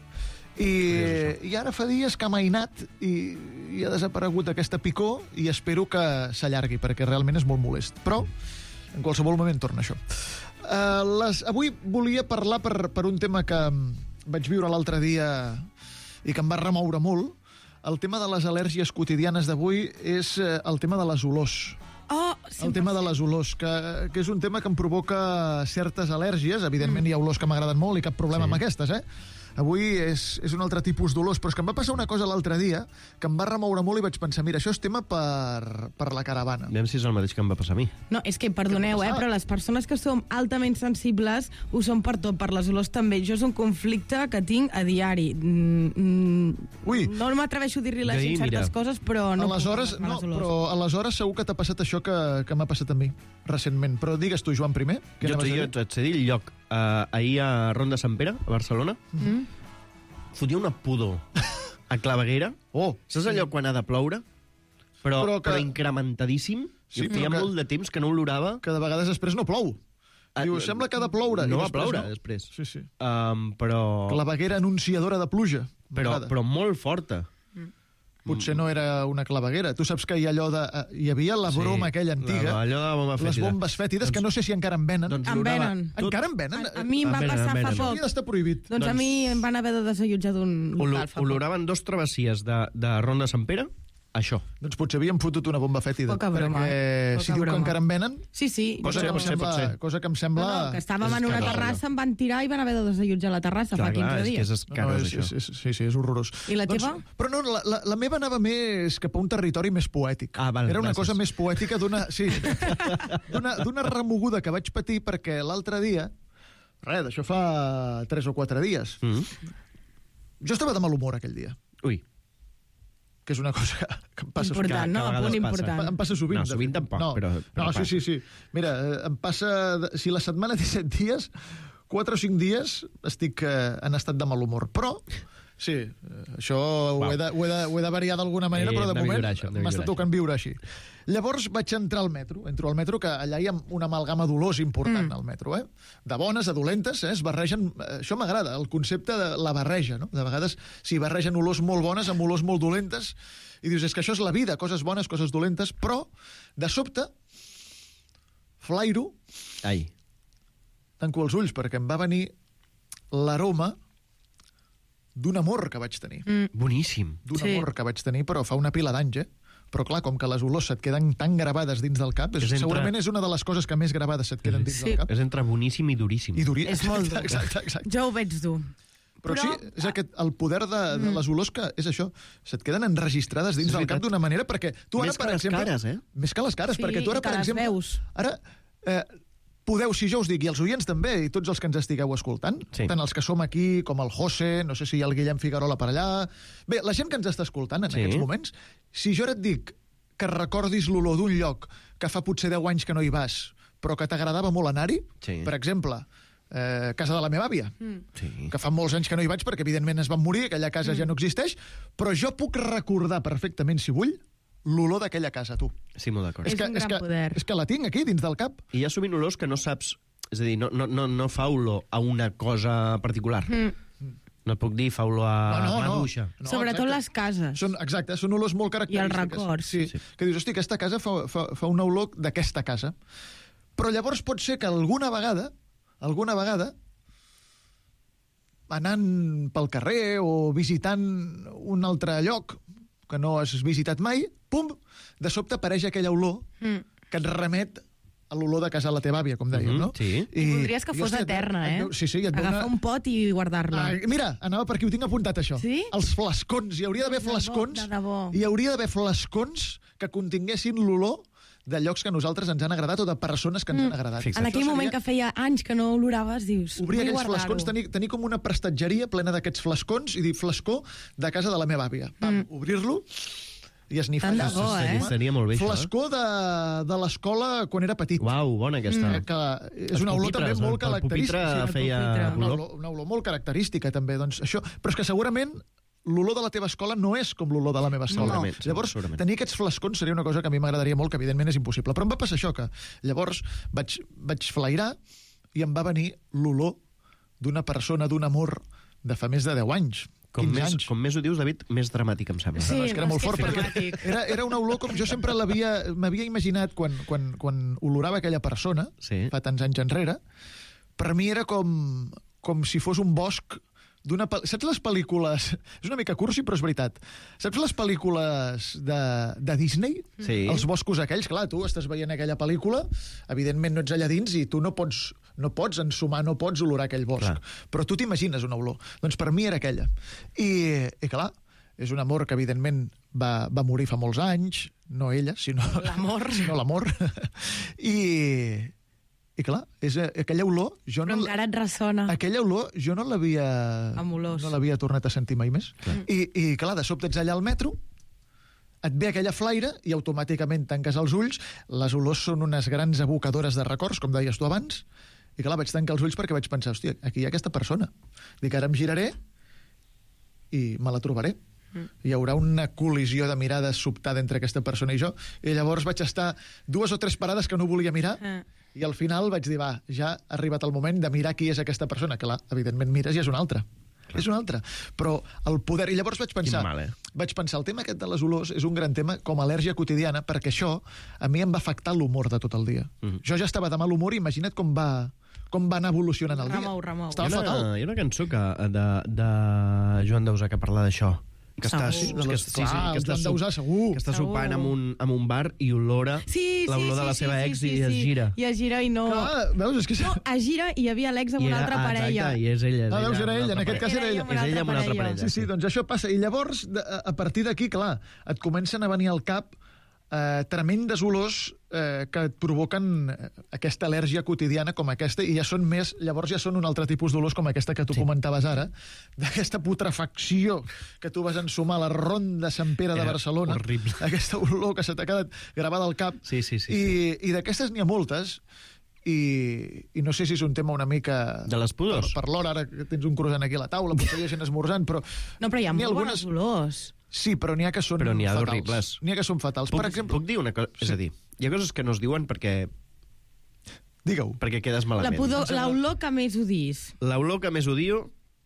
Speaker 10: I, i ara fa dies que ha mainat i, i ha desaparegut aquesta picor i espero que s'allargui, perquè realment és molt molest. Però, en qualsevol moment, torna això. Uh, les... Avui volia parlar per, per un tema que vaig viure l'altre dia i que em va remoure molt. El tema de les al·lèrgies quotidianes d'avui és el tema de les olors.
Speaker 11: Oh,
Speaker 10: el tema de les olors, que, que és un tema que em provoca certes al·lèrgies. Evidentment, mm. hi ha olors que m'agraden molt i cap problema sí. amb aquestes, eh? Avui és, és un altre tipus d'olors, però és que em va passar una cosa l'altre dia que em va remoure molt i vaig pensar, mira, això és tema per, per la caravana.
Speaker 5: Aviam si és el mateix que em va passar a mi.
Speaker 11: No, és que, perdoneu, eh, però les persones que som altament sensibles ho són per tot, per les olors també. Jo és un conflicte que tinc a diari. Mm,
Speaker 10: Ui.
Speaker 11: No m'atreveixo a dir-li a la gent certes coses, però no
Speaker 10: aleshores,
Speaker 11: puc no,
Speaker 10: les olors. Però aleshores segur que t'ha passat això que, que m'ha passat a mi recentment. Però digues tu, Joan, primer.
Speaker 5: Jo et sé dir el lloc. Uh, ahir a Ronda Sant Pere, a Barcelona, mm. fotia una pudor a claveguera.
Speaker 10: Oh,
Speaker 5: saps allò quan ha de ploure? Però, però, que... però incrementadíssim.
Speaker 10: Sí,
Speaker 5: feia que... molt de temps que no olorava.
Speaker 10: Que de vegades després no plou. Ah, Diu, sembla que ha de ploure.
Speaker 5: No
Speaker 10: i
Speaker 5: va ploure,
Speaker 10: no.
Speaker 5: després.
Speaker 10: Sí, sí.
Speaker 5: Um, però...
Speaker 10: Claveguera anunciadora de pluja.
Speaker 5: Però, però molt forta.
Speaker 10: Potser no era una claveguera. Tu saps que hi ha allò de... Hi havia la broma sí, aquella antiga.
Speaker 5: La, allò de la bomba fètida.
Speaker 10: Les bombes fètides, doncs, que no sé si encara en venen.
Speaker 11: Doncs en venen.
Speaker 10: Encara en venen?
Speaker 11: A, a mi em va
Speaker 5: venen,
Speaker 11: passar
Speaker 5: venen.
Speaker 11: fa poc.
Speaker 10: Hauria d'estar prohibit.
Speaker 11: Doncs, doncs a mi em van haver de desallotjar d'un local fa poc.
Speaker 5: Oloraven dos travessies de, de Ronda Sant Pere, això.
Speaker 10: Doncs potser havíem fotut una bomba fètida.
Speaker 11: Poca broma.
Speaker 10: Perquè
Speaker 11: Poca
Speaker 10: si diu
Speaker 11: broma.
Speaker 10: que encara en venen...
Speaker 11: Sí, sí.
Speaker 10: Cosa, que, em sembla, cosa que em sembla...
Speaker 11: No, no, que estàvem en una terrassa, em van tirar i van haver de desallotjar la terrassa clar, fa quinze
Speaker 5: clar,
Speaker 11: dies.
Speaker 5: És que és escarós,
Speaker 10: no, és, és, és, sí, sí, és horrorós.
Speaker 11: I la
Speaker 10: doncs,
Speaker 11: teva?
Speaker 10: Però no, la, la, la meva anava més cap a un territori més poètic.
Speaker 5: Ah, val,
Speaker 10: Era una
Speaker 5: gràcies.
Speaker 10: cosa més poètica d'una... Sí, d'una remoguda que vaig patir perquè l'altre dia... Res, d'això fa tres o quatre dies.
Speaker 5: Mm.
Speaker 10: Jo estava de mal humor aquell dia.
Speaker 5: Ui.
Speaker 10: Que és una cosa que, que em passa...
Speaker 11: Important,
Speaker 10: que,
Speaker 11: no?
Speaker 10: que
Speaker 11: Punt important.
Speaker 10: Em passa sovint.
Speaker 5: No, sovint tampoc,
Speaker 10: no,
Speaker 5: però... però
Speaker 10: no, sí, sí, sí. Mira, em passa... Si la setmana té set dies, quatre o cinc dies estic eh, en estat de mal humor. Però, sí, això ho he, de, ho, he de, ho he de variar d'alguna manera,
Speaker 5: eh,
Speaker 10: però de moment
Speaker 5: això,
Speaker 10: m'està tocant viure així. Llavors vaig entrar al metro. Entro al metro, que allà hi ha una amalgama d'olors important mm. al metro, eh? De bones, de dolentes, eh? Es barregen... Això m'agrada, el concepte de la barreja, no? De vegades s'hi barregen olors molt bones amb olors molt dolentes i dius, és que això és la vida, coses bones, coses dolentes, però, de sobte, flairo,
Speaker 5: Ai.
Speaker 10: tanco els ulls, perquè em va venir l'aroma d'un amor que vaig tenir.
Speaker 5: Mm. Boníssim.
Speaker 10: D'un
Speaker 11: sí.
Speaker 10: amor que vaig tenir, però fa una pila d'anys, eh? Però clar, com que les olors se't queden tan gravades dins del cap, és, és entre... segurament és una de les coses que més gravades se't queden dins
Speaker 11: sí.
Speaker 10: del cap.
Speaker 5: És entre boníssim i duríssim.
Speaker 10: I duríssim.
Speaker 11: És molt dur.
Speaker 10: Exacte, exacte.
Speaker 11: Jo ho veig dur.
Speaker 10: Però, però sí, és aquest, el poder de, de les olors que és això, se't queden enregistrades dins sí, del cap d'una manera, perquè tu ara,
Speaker 5: més
Speaker 10: per
Speaker 5: que
Speaker 10: exemple...
Speaker 5: les cares, eh?
Speaker 10: Més que les cares,
Speaker 11: sí,
Speaker 10: perquè tu ara, per exemple...
Speaker 11: Veus.
Speaker 10: Ara, eh, podeu, si jo us dic, i els oients també, i tots els que ens estigueu escoltant,
Speaker 5: sí.
Speaker 10: tant els que som aquí, com el José, no sé si hi ha el Guillem Figuerola per allà... Bé, la gent que ens està escoltant en sí. aquests moments, si jo ara et dic que recordis l'olor d'un lloc que fa potser deu anys que no hi vas, però que t'agradava molt anar-hi,
Speaker 5: sí.
Speaker 10: per exemple, eh, casa de la meva àvia,
Speaker 11: mm.
Speaker 5: sí.
Speaker 10: que fa molts anys que no hi vaig perquè evidentment es van morir, aquella casa mm. ja no existeix, però jo puc recordar perfectament, si vull, l'olor d'aquella casa, tu.
Speaker 5: Sí, molt d'acord.
Speaker 11: És
Speaker 10: que,
Speaker 11: un
Speaker 10: és
Speaker 11: gran
Speaker 10: que,
Speaker 11: poder.
Speaker 10: És que la tinc aquí, dins del cap.
Speaker 5: I hi ha sovint olors que no saps... És a dir, no, no, no, no fa olor a una cosa particular.
Speaker 11: Mm.
Speaker 5: No et puc dir fa olor a
Speaker 10: No, no, no.
Speaker 5: maduixa.
Speaker 10: No,
Speaker 11: Sobretot
Speaker 10: exacte.
Speaker 11: les cases.
Speaker 10: Són, exacte, són olors molt característiques.
Speaker 11: I els records.
Speaker 10: Sí, sí. Que dius, hosti, aquesta casa fa, fa, fa una olor d'aquesta casa. Però llavors pot ser que alguna vegada, alguna vegada, anant pel carrer o visitant un altre lloc que no has visitat mai, pum, de sobte apareix aquella olor
Speaker 11: Mm.
Speaker 10: que et remet a l'olor de casa de la teva àvia, com dèiem,
Speaker 5: Mhm,
Speaker 10: no?
Speaker 5: sí.
Speaker 11: I voldries que
Speaker 10: i,
Speaker 11: fos
Speaker 10: hosti, et-
Speaker 11: eterna,
Speaker 10: et
Speaker 11: eh?
Speaker 10: veu- Sí, sí, i et veu
Speaker 11: Agafar
Speaker 10: una...
Speaker 11: un pot i guardar-la.
Speaker 10: Ah, mira, anava per aquí, ho tinc apuntat, això.
Speaker 11: Sí?
Speaker 10: Els flascons. Hi hauria d'haver
Speaker 11: De debò,
Speaker 10: flascons.
Speaker 11: de debò.
Speaker 10: Hi hauria d'haver flascons que continguessin l'olor de llocs que a nosaltres ens han agradat o de persones que ens han agradat.
Speaker 11: En aquell moment que feia anys que no oloraves, dius,
Speaker 10: Obrir
Speaker 11: vull
Speaker 10: aquells
Speaker 11: guardar-ho.
Speaker 10: flascons, tenir, tenir com una prestatgeria plena d'aquests flascons i dir flascó de casa de la meva àvia. Pam, obrir-lo i esnifar.
Speaker 11: Tant de
Speaker 10: allà.
Speaker 11: bo, eh?
Speaker 5: Seria molt bé, això, eh?
Speaker 10: Flascó de, de l'escola quan era petit.
Speaker 5: Uau, bona aquesta.
Speaker 10: Eh, que és
Speaker 5: Els
Speaker 10: una olor
Speaker 5: pupitres,
Speaker 10: també molt
Speaker 5: el- el
Speaker 10: característica.
Speaker 5: pupitre
Speaker 10: Sí,
Speaker 5: feia
Speaker 10: pupitre. Una
Speaker 5: olor.
Speaker 10: olor, una olor molt característica, també. Doncs, això. Però és que segurament l'olor de la teva escola no és com l'olor de la meva escola.
Speaker 5: Segurament,
Speaker 10: Llavors,
Speaker 5: segurament.
Speaker 10: tenir aquests flascons seria una cosa que a mi m'agradaria molt, que evidentment és impossible. Però em va passar això, que llavors vaig, vaig flairar i em va venir l'olor d'una persona, d'un amor de fa més de deu anys.
Speaker 5: Com
Speaker 10: quinze
Speaker 5: més,
Speaker 10: anys.
Speaker 5: com més ho dius, David, més dramàtic em sembla.
Speaker 11: Sí,
Speaker 10: No, és que era
Speaker 11: és
Speaker 10: molt
Speaker 11: que és
Speaker 10: fort, perquè
Speaker 11: dramàtic.
Speaker 10: era, era una olor com jo sempre l'havia m'havia imaginat quan, quan, quan olorava aquella persona,
Speaker 5: Sí.
Speaker 10: fa tants anys enrere. Per mi era com, com si fos un bosc d'una... pel- Saps les pel·lícules... És una mica cursi, però és veritat. Saps les pel·lícules de, de Disney?
Speaker 5: Sí.
Speaker 10: Els boscos aquells, clar, tu estàs veient aquella pel·lícula, evidentment no ets allà dins i tu no pots, no pots ensumar, no pots olorar aquell bosc.
Speaker 5: Clar.
Speaker 10: Però tu t'imagines una olor. Doncs per mi era aquella. I, i clar, és un amor que evidentment va, va morir fa molts anys, no ella, sinó
Speaker 11: L'amor.
Speaker 10: sinó l'amor. I, i clar, és eh, aquella olor... Jo
Speaker 11: Però
Speaker 10: no,
Speaker 11: encara et ressona.
Speaker 10: aquella olor jo no l'havia
Speaker 11: Amb olors.
Speaker 10: no l'havia tornat a sentir mai més. I, I clar, de sobte ets allà al metro, et ve aquella flaire i automàticament tanques els ulls. Les olors són unes grans abocadores de records, com deies tu abans, i clar, vaig tancar els ulls perquè vaig pensar, hòstia, aquí hi ha aquesta persona. Dic, ara em giraré i me la trobaré. Mm. Hi haurà una col·lisió de mirades sobtada entre aquesta persona i jo, i llavors vaig estar dues o tres parades que no volia mirar,
Speaker 11: Ah.
Speaker 10: i al final vaig dir, va, ja ha arribat el moment de mirar qui és aquesta persona, que clar, evidentment mires i és una altra. És una altra. Però el poder... I llavors vaig pensar...
Speaker 5: Quin mal, eh?
Speaker 10: Vaig pensar, el tema aquest de les olors és un gran tema com a al·lèrgia quotidiana, perquè això a mi em va afectar l'humor de tot el dia.
Speaker 5: Mhm.
Speaker 10: Jo ja estava de mal humor i imagina't com va, com va anar evolucionant el dia.
Speaker 11: Remou, remou.
Speaker 10: Estava
Speaker 5: Hi ha,
Speaker 10: fatal.
Speaker 5: una, hi ha una cançó que, de, de Joan Dausà que parla d'això. Que està,
Speaker 11: Segur.
Speaker 5: que,
Speaker 10: De les-
Speaker 5: sí, sí,
Speaker 10: clar,
Speaker 5: que
Speaker 10: el
Speaker 5: està,
Speaker 10: Joan
Speaker 5: sup-
Speaker 10: Dausà, segur.
Speaker 5: que està
Speaker 11: Segur.
Speaker 5: sopant en un, en un bar i olora
Speaker 11: Sí, sí,
Speaker 5: l'olor de la
Speaker 11: sí,
Speaker 5: seva
Speaker 11: sí,
Speaker 5: ex
Speaker 11: sí,
Speaker 5: i
Speaker 11: sí,
Speaker 5: es gira.
Speaker 11: I es gira i no...
Speaker 10: Clar, veus, és que...
Speaker 11: No, es gira i hi havia l'ex amb
Speaker 5: I
Speaker 11: una
Speaker 5: era-
Speaker 11: altra
Speaker 5: ah,
Speaker 11: parella.
Speaker 5: Exacte, i és ella. És
Speaker 10: Ah, veus,
Speaker 5: ella
Speaker 10: era
Speaker 5: amb
Speaker 10: ella,
Speaker 5: una
Speaker 10: en aquest
Speaker 5: altra
Speaker 10: cas era
Speaker 11: Era
Speaker 10: ella.
Speaker 11: ella amb
Speaker 5: És ella amb una altra
Speaker 11: parella.
Speaker 5: parella.
Speaker 10: Sí, sí, doncs això passa. I llavors, de, a, a partir d'aquí, clar, et comencen a venir al cap eh, tremendes olors eh, que et provoquen eh, aquesta al·lèrgia quotidiana com aquesta, i ja són més, llavors ja són un altre tipus d'olors com aquesta que tu
Speaker 5: Sí.
Speaker 10: comentaves ara, d'aquesta putrefacció que tu vas ensumar a la Ronda Sant Pere de
Speaker 5: Era
Speaker 10: Barcelona.
Speaker 5: horrible.
Speaker 10: Aquesta olor que se t'ha quedat gravada al cap.
Speaker 5: Sí, sí, sí,
Speaker 10: I, i d'aquestes n'hi ha moltes, i, i no sé si és un tema una mica...
Speaker 5: De les pudors.
Speaker 10: Per, per l'hora, ara que tens un croissant aquí a la taula, potser hi ha gent esmorzant, però...
Speaker 11: No, però hi ha
Speaker 10: n'hi
Speaker 11: molt bones olors.
Speaker 10: Sí, però n'hi ha que són
Speaker 5: Però n'hi ha
Speaker 10: fatals.
Speaker 5: d'horribles.
Speaker 10: N'hi ha que són fatals.
Speaker 5: Puc,
Speaker 10: Per exemple...
Speaker 5: puc dir una cosa? És a dir, hi ha coses que no es diuen perquè,
Speaker 10: Digue-ho.
Speaker 5: perquè quedes
Speaker 11: La
Speaker 5: malament.
Speaker 11: pudor, l'olor que més odis.
Speaker 5: L'olor que més odio...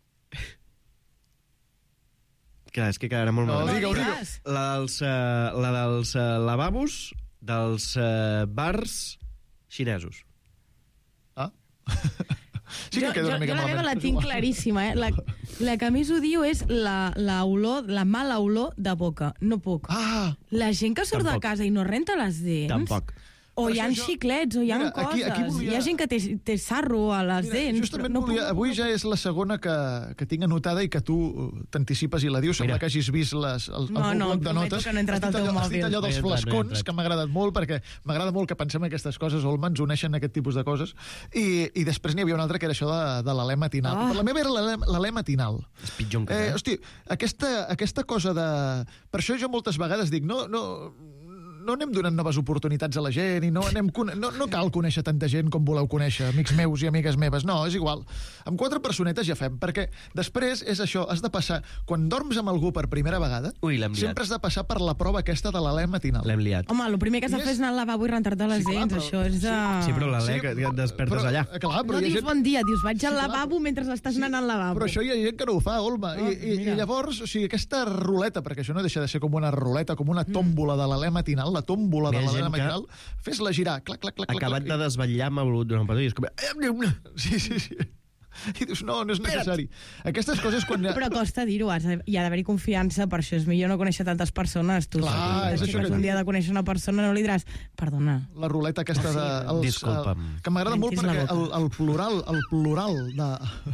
Speaker 5: Clar, és que quedarà molt
Speaker 10: No,
Speaker 5: malament.
Speaker 10: digue-ho, digue-ho.
Speaker 11: digues.
Speaker 5: La dels, uh, la dels uh, lavabos dels uh, bars xinesos.
Speaker 10: Ah? sí que
Speaker 11: jo,
Speaker 10: queda
Speaker 11: jo,
Speaker 10: una mica
Speaker 11: jo la
Speaker 10: malament.
Speaker 11: meva la tinc claríssima, eh? La, la que més odio és la, la olor, la mala olor de boca. No puc.
Speaker 10: Ah!
Speaker 11: La gent que surt
Speaker 5: Tampoc.
Speaker 11: de casa i no renta les dents...
Speaker 5: Tampoc.
Speaker 11: O
Speaker 10: Per
Speaker 11: hi ha
Speaker 10: això jo-
Speaker 11: xiclets, o hi ha
Speaker 10: Mira,
Speaker 11: coses.
Speaker 10: aquí- aquí volia-
Speaker 11: Hi ha gent que té, té sarro a les
Speaker 10: Mira,
Speaker 11: dents.
Speaker 10: justament
Speaker 11: però no
Speaker 10: volia,
Speaker 11: puc,
Speaker 10: avui
Speaker 11: no
Speaker 10: ja és la segona que, que tinc anotada i que tu uh, t'anticipes i la dius. Sembla
Speaker 5: Mira.
Speaker 10: que hagis vist les, el, el
Speaker 11: No,
Speaker 10: meu
Speaker 11: no,
Speaker 10: bloc de
Speaker 11: prometo
Speaker 10: notes.
Speaker 11: que no he entrat
Speaker 10: Has dit
Speaker 11: al teu
Speaker 10: allò- Has dit
Speaker 11: mòbil.
Speaker 10: allò dels
Speaker 5: No he entrat, no he
Speaker 10: flascons,
Speaker 5: entrat.
Speaker 10: que m'ha agradat molt, perquè m'agrada molt que pensem aquestes coses, Olma, ens uneixen aquest tipus de coses. I, i després n'hi havia una altra que era això de, de l'alè matinal.
Speaker 11: Ah.
Speaker 10: Però la meva era l'alè l'alè matinal.
Speaker 5: És pitjor encara.
Speaker 10: Eh, hosti, aquesta, aquesta cosa de... Per això jo moltes vegades dic, no, no, no anem donant noves oportunitats a la gent i no, anem, no, no cal conèixer tanta gent com voleu conèixer, amics meus i amigues meves. No, és igual. Amb quatre personetes ja fem, perquè després és això, has de passar... Quan dorms amb algú per primera vegada,
Speaker 5: Ui, sempre
Speaker 10: has de passar per la prova aquesta de l'alè matinal.
Speaker 5: L'hem liat.
Speaker 11: Home, el primer que has de fer és anar al lavabo i rentar-te les
Speaker 10: Sí, clar,
Speaker 11: dents,
Speaker 10: però-
Speaker 11: això és de...
Speaker 5: Sí, però l'alè, que et despertes
Speaker 10: però-
Speaker 5: allà.
Speaker 10: Clar, però
Speaker 11: No
Speaker 10: hi ha
Speaker 11: dius
Speaker 10: gent-
Speaker 11: bon dia, dius vaig al
Speaker 10: Sí, clar,
Speaker 11: lavabo mentre estàs anant al lavabo.
Speaker 10: Però això hi ha gent que no ho fa, Olma.
Speaker 11: Oh,
Speaker 10: I, i,
Speaker 11: mira.
Speaker 10: I llavors, o sigui, aquesta ruleta, perquè això no deixa de ser com una ruleta, com una tòmbola de l'alè matinal, la tòmbola
Speaker 5: Hi
Speaker 10: de
Speaker 5: ha
Speaker 10: l'alè
Speaker 5: gent que-
Speaker 10: matinal, fes-la girar, clac, clac, clac, clac.
Speaker 5: Acabat
Speaker 10: clac,
Speaker 5: de desvetllar m'ha volut donar un petó i és com...
Speaker 10: Sí, sí, sí. I dius, no, no és necessari. Aquestes coses quan...
Speaker 11: Però costa dir-ho, has de- hi ha d'haver-hi confiança, per això és millor no conèixer tantes persones. Tu,
Speaker 10: Clar,
Speaker 11: si
Speaker 10: és
Speaker 11: tu
Speaker 10: això que
Speaker 11: un
Speaker 10: dic.
Speaker 11: dia de conèixer una persona, no li diràs, perdona.
Speaker 10: La ruleta aquesta de... Els,
Speaker 5: Disculpa'm.
Speaker 10: El, que m'agrada molt
Speaker 11: Rentis la
Speaker 10: perquè el,
Speaker 11: boca.
Speaker 10: el plural, el plural de...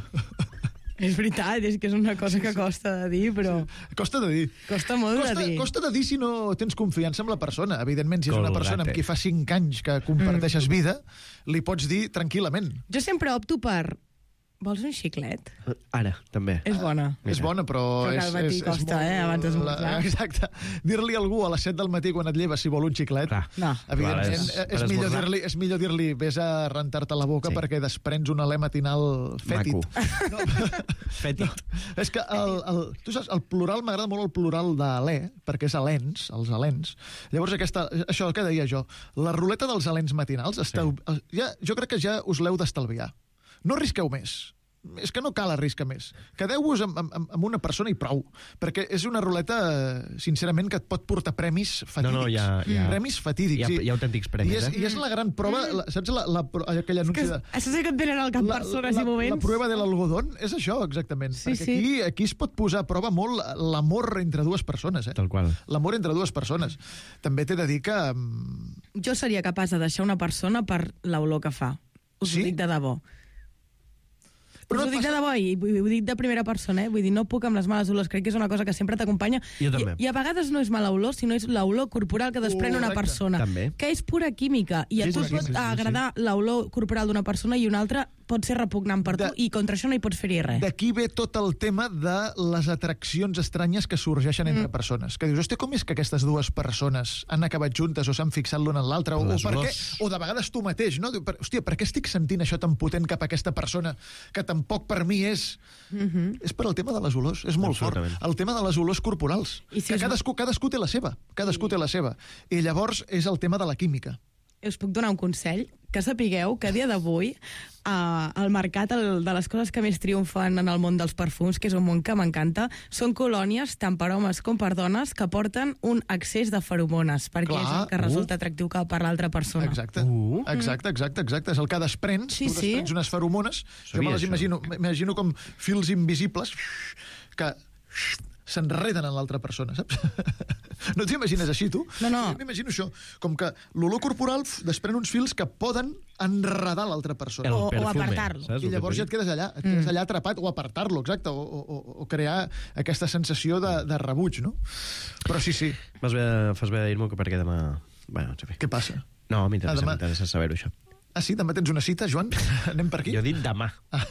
Speaker 11: És veritat, és que és una cosa que costa de dir, però...
Speaker 10: Costa de dir.
Speaker 11: Costa molt
Speaker 10: Costa,
Speaker 11: de dir.
Speaker 10: costa de dir si no tens confiança en la persona. Evidentment, si és una
Speaker 5: Colgate.
Speaker 10: persona amb qui fa cinc anys que comparteixes
Speaker 11: Mm.
Speaker 10: vida, li pots dir tranquil·lament.
Speaker 11: Jo sempre opto per... Vols un xiclet?
Speaker 5: Ara, també.
Speaker 11: És bona.
Speaker 10: És bona, però...
Speaker 11: Però que
Speaker 10: és,
Speaker 11: al matí
Speaker 10: és,
Speaker 11: costa,
Speaker 10: és
Speaker 11: eh, abans d'esmorzar.
Speaker 10: la- Exacte. Dir-li a algú a les set del matí quan et lleves si vol un xiclet,
Speaker 5: Clar.
Speaker 11: No.
Speaker 10: evidentment,
Speaker 5: Clar, és-
Speaker 10: és,
Speaker 5: per
Speaker 10: és, millor
Speaker 5: esmorzar.
Speaker 10: dir-li és millor dir-li vés a rentar-te la boca
Speaker 5: Sí.
Speaker 10: perquè desprens un alè matinal fètid.
Speaker 5: Maco. Fètid.
Speaker 10: És que el, el, tu saps, el plural, m'agrada molt el plural d'alè, perquè és alens, els alens. Llavors, aquesta, això que deia jo, la ruleta dels alens matinals, esteu, ja, jo crec que ja us l'heu d'estalviar. No arrisqueu més. És que no cal arriscar més. Quedeu-vos amb, amb, amb una persona i prou. Perquè és una ruleta, eh, sincerament, que et pot portar premis fatídics.
Speaker 5: No, no, hi ha- hi ha-
Speaker 10: Premis fatídics.
Speaker 5: hi ha- hi ha autèntics premis,
Speaker 10: I és,
Speaker 5: eh?
Speaker 10: I és la gran prova, la, saps la, la, aquell anunci de...
Speaker 11: Això sí que et venen al cap
Speaker 10: La,
Speaker 11: persones
Speaker 10: la,
Speaker 11: i moments.
Speaker 10: la prueba de l'algodón és això, exactament.
Speaker 11: Sí,
Speaker 10: perquè
Speaker 11: sí.
Speaker 10: Aquí, aquí es pot posar a prova molt l'amor entre dues persones. Eh?
Speaker 5: Tal qual.
Speaker 10: L'amor entre dues persones. També t'he de dir que... mm,
Speaker 11: Jo seria capaç de deixar una persona per l'olor que fa. Us
Speaker 10: Sí?
Speaker 11: ho dic de debò.
Speaker 10: Però
Speaker 11: Us
Speaker 10: no
Speaker 11: ho dic
Speaker 10: passa-
Speaker 11: de debò i vull- ho dic de primera persona, eh? Vull dir, no puc amb les males olors, crec que és una cosa que sempre t'acompanya.
Speaker 5: Jo també.
Speaker 11: I, I a vegades no és mala olor, sinó és l'olor corporal que desprèn una
Speaker 10: Correcte.
Speaker 11: persona.
Speaker 5: També.
Speaker 11: Que és pura química. I a
Speaker 5: Sí,
Speaker 11: tu
Speaker 5: sí,
Speaker 11: et
Speaker 5: sí,
Speaker 11: pot
Speaker 5: sí, sí, sí.
Speaker 11: agradar l'olor corporal d'una persona i una altra pot ser repugnant per
Speaker 10: De-
Speaker 11: tu i contra això no hi pots fer-hi res.
Speaker 10: D'aquí ve tot el tema de les atraccions estranyes que sorgeixen entre
Speaker 11: Mm.
Speaker 10: persones. Que dius, hòstia, com és que aquestes dues persones han acabat juntes o s'han fixat l'una en l'altra? O, o,
Speaker 5: Les
Speaker 10: per què?
Speaker 5: olors.
Speaker 10: O de vegades tu mateix, no? Diu, per, hòstia, per què estic sentint això tan potent cap a aquesta persona que tampoc per mi és...
Speaker 11: Mhm.
Speaker 10: És per al tema de les olors, és molt fort.
Speaker 5: Absolutament.
Speaker 10: El tema de les olors corporals.
Speaker 11: I si
Speaker 10: que
Speaker 11: és-
Speaker 10: cadascú, cadascú té la seva. Cadascú té la seva. I llavors és el tema de la química.
Speaker 11: Us puc donar un consell? Que sapigueu que a dia d'avui eh, al mercat el, de les coses que més triomfen en el món dels perfums, que és un món que m'encanta, són colònies, tant per homes com per dones, que porten un excés de feromones, perquè
Speaker 10: Clar.
Speaker 11: és el que resulta atractiu cap per l'altra persona.
Speaker 10: Exacte.
Speaker 5: Uh.
Speaker 10: exacte, exacte, exacte. És el que desprens.
Speaker 11: Sí,
Speaker 10: tu
Speaker 11: sí.
Speaker 10: desprens unes feromones. Jo
Speaker 5: Sabia
Speaker 10: me les
Speaker 5: això.
Speaker 10: imagino, m'imagino com fils invisibles que s'enreden en l'altra persona, saps? No t'ho imagines així, tu?
Speaker 11: No, no.
Speaker 10: Jo m'imagino això, com que l'olor corporal f- desprèn uns fils que poden enredar l'altra persona.
Speaker 5: El
Speaker 11: O- o
Speaker 5: perfume,
Speaker 11: apartar-lo.
Speaker 5: saps el
Speaker 10: I
Speaker 5: que
Speaker 10: llavors ja
Speaker 5: vull
Speaker 10: et quedes allà, et quedes allà atrapat, o apartar-lo, exacte, o, o, o- o crear aquesta sensació de, de rebuig, no? Però sí, sí.
Speaker 5: dir? Fas bé, fas bé de dir-m'ho que perquè demà... Bueno, en fi.
Speaker 10: Què passa?
Speaker 5: No,
Speaker 10: Ah,
Speaker 5: m'interessa,
Speaker 10: demà.
Speaker 5: m'interessa saber-ho, això.
Speaker 10: Ah, sí? Demà tens una cita, Joan? Anem per aquí?
Speaker 5: Jo he dit demà.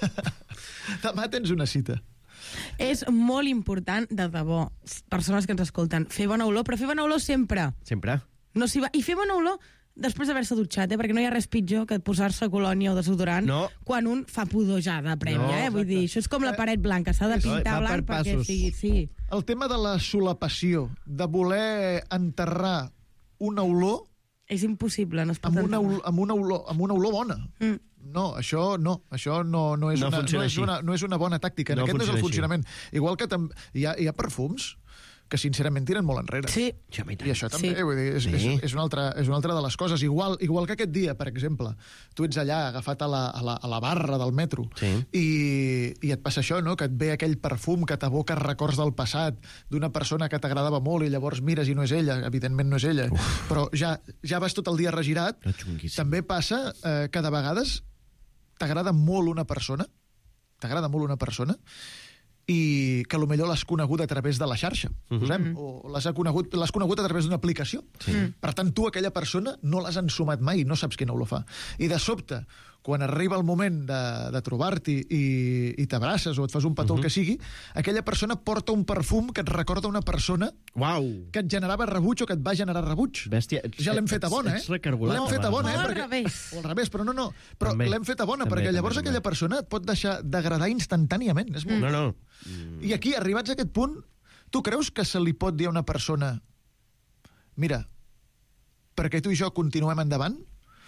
Speaker 10: Demà tens una cita.
Speaker 11: És molt important, de debò, persones que ens escolten, fer bona olor, però fer bona olor sempre.
Speaker 5: Sempre.
Speaker 11: No s'hi va... I fer bona olor després d'haver-se dutxat, eh? Perquè no hi ha res pitjor que posar-se colònia o desodorant
Speaker 5: No.
Speaker 11: quan un fa pudor ja de prèvia,
Speaker 5: No,
Speaker 11: eh? Vull
Speaker 10: exacte.
Speaker 11: dir, això és com la paret blanca, s'ha de
Speaker 10: És-
Speaker 11: pintar
Speaker 5: va per
Speaker 11: blanc perquè
Speaker 5: passos.
Speaker 11: sigui... Sí.
Speaker 10: El tema de la solapació, de voler enterrar una olor
Speaker 11: És impossible, no es pot
Speaker 10: amb una,
Speaker 11: enterrar.
Speaker 10: ol- amb una, olor, amb una olor bona.
Speaker 11: Mm.
Speaker 10: No, això no. Això no, no, és,
Speaker 5: No
Speaker 10: una, no,
Speaker 5: funciona
Speaker 10: és
Speaker 5: així.
Speaker 10: una, no és una bona tàctica.
Speaker 5: No
Speaker 10: Aquest no és el
Speaker 5: funciona
Speaker 10: funcionament. Igual que tam... hi, ha, hi ha perfums que sincerament tiren molt enrere.
Speaker 11: Sí.
Speaker 5: Ja, i tant.
Speaker 10: I això també,
Speaker 11: Sí.
Speaker 10: vull dir, és,
Speaker 5: Sí.
Speaker 10: és, és, una altra, és una altra de les coses. Igual, igual que aquest dia, per exemple, tu ets allà agafat a la, a la, a la barra del metro
Speaker 5: Sí.
Speaker 10: i, i et passa això, no? Que et ve aquell perfum que t'evoca records del passat d'una persona que t'agradava molt i llavors mires i no és ella, evidentment no és ella, Uf. però ja, ja vas tot el dia regirat.
Speaker 5: No, xunguíssim.
Speaker 10: També passa eh, que de vegades t'agrada molt una persona, t'agrada molt una persona, i que potser l'has conegut a través de la xarxa, posem, o l'has conegut, l'has conegut a través d'una aplicació.
Speaker 5: Sí.
Speaker 10: Per tant, tu, aquella persona, no l'has ensumat mai, no saps quina olor fa. I de sobte, quan arriba el moment de, de trobar-t'hi i, i t'abraces o et fas un petó, uh-huh. el que sigui, aquella persona porta un perfum que et recorda una persona
Speaker 5: Uau.
Speaker 10: que et generava rebuig o que et va generar rebuig.
Speaker 5: Bèstia,
Speaker 10: ja l'hem fet a bona, eh? L'hem fet a bona, eh?
Speaker 11: O al
Speaker 10: Perquè...
Speaker 11: revés.
Speaker 10: O al revés, però no, no. Però
Speaker 5: també,
Speaker 10: l'hem fet a bona,
Speaker 5: també,
Speaker 10: perquè llavors
Speaker 5: també,
Speaker 10: aquella
Speaker 5: també. persona
Speaker 10: et pot deixar d'agradar instantàniament. És molt...
Speaker 5: No, no.
Speaker 10: Mm. I aquí, arribats a aquest punt, tu creus que se li pot dir a una persona mira, perquè tu i jo continuem endavant,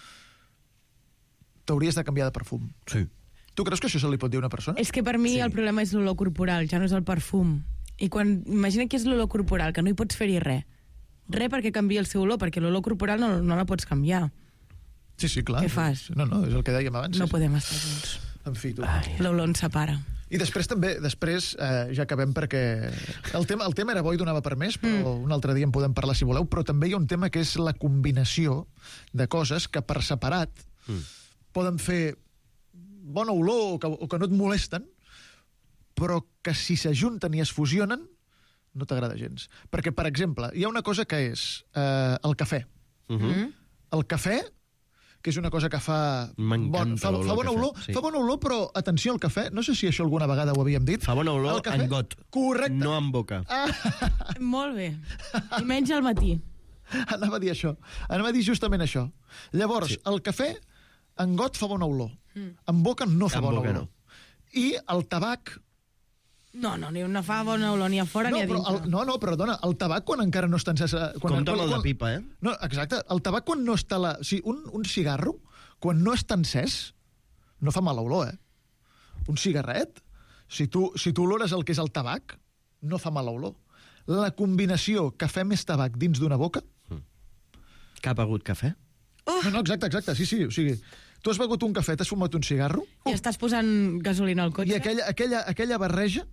Speaker 10: t'hauries de canviar de perfum.
Speaker 5: Sí.
Speaker 10: Tu creus que això se li pot dir a una persona?
Speaker 11: És que per mi sí. el problema és l'olor corporal, ja no és el perfum. I quan imagina que és l'olor corporal, que no hi pots fer-hi res. Res perquè canvia el seu olor, perquè l'olor corporal no, no la pots canviar.
Speaker 10: Sí, sí, clar.
Speaker 11: Què fas?
Speaker 10: No, no, és el que dèiem abans.
Speaker 11: No
Speaker 10: sí.
Speaker 11: podem estar junts.
Speaker 10: En fi, tu.
Speaker 11: L'olor ens separa.
Speaker 10: I després també, després, eh, ja acabem perquè... El tema, el tema era bo i donava per més, però mm. un altre dia en podem parlar si voleu, però també hi ha un tema que és la combinació de coses que per separat mm. poden fer bona olor o que, o que no et molesten, però que si s'ajunten i es fusionen no t'agrada gens. Perquè, per exemple, hi ha una cosa que és eh, el cafè.
Speaker 5: Mm-hmm.
Speaker 10: El cafè, que és una cosa que fa, bon, fa, fa bona olor, sí. fa bona olor, però atenció al cafè, no sé si això alguna vegada ho havíem dit.
Speaker 5: Fa bona olor en got.
Speaker 10: Correcte.
Speaker 5: No en boca.
Speaker 10: Ah.
Speaker 11: Molt bé. I menys al matí.
Speaker 10: Anava a dir això. Anava a dir justament això. Llavors, sí. el cafè en got fa bona olor. Mm. En boca no fa
Speaker 5: en
Speaker 10: bona
Speaker 5: boca
Speaker 10: olor. No. I el tabac...
Speaker 11: No, no, no fa bona olor ni a fora
Speaker 10: no,
Speaker 11: ni a dintre.
Speaker 10: El, no, no, perdona, el tabac quan encara no està encès...
Speaker 5: Compte amb el de pipa, eh?
Speaker 10: No, exacte, el tabac quan no està... La, o sigui, un, un cigarro, quan no està encès, no fa mala olor, eh? Un cigarret, si tu, si tu olores el que és el tabac, no fa mala olor. La combinació cafè més tabac dins d'una boca...
Speaker 5: Mm. Cap agut cafè?
Speaker 10: Oh. No, no, exacte, exacte, sí, sí, o sigui... Tu has begut un cafè, t'has fumat un cigarro...
Speaker 11: I estàs posant gasolina al cotxe.
Speaker 10: I aquella, aquella, aquella barreja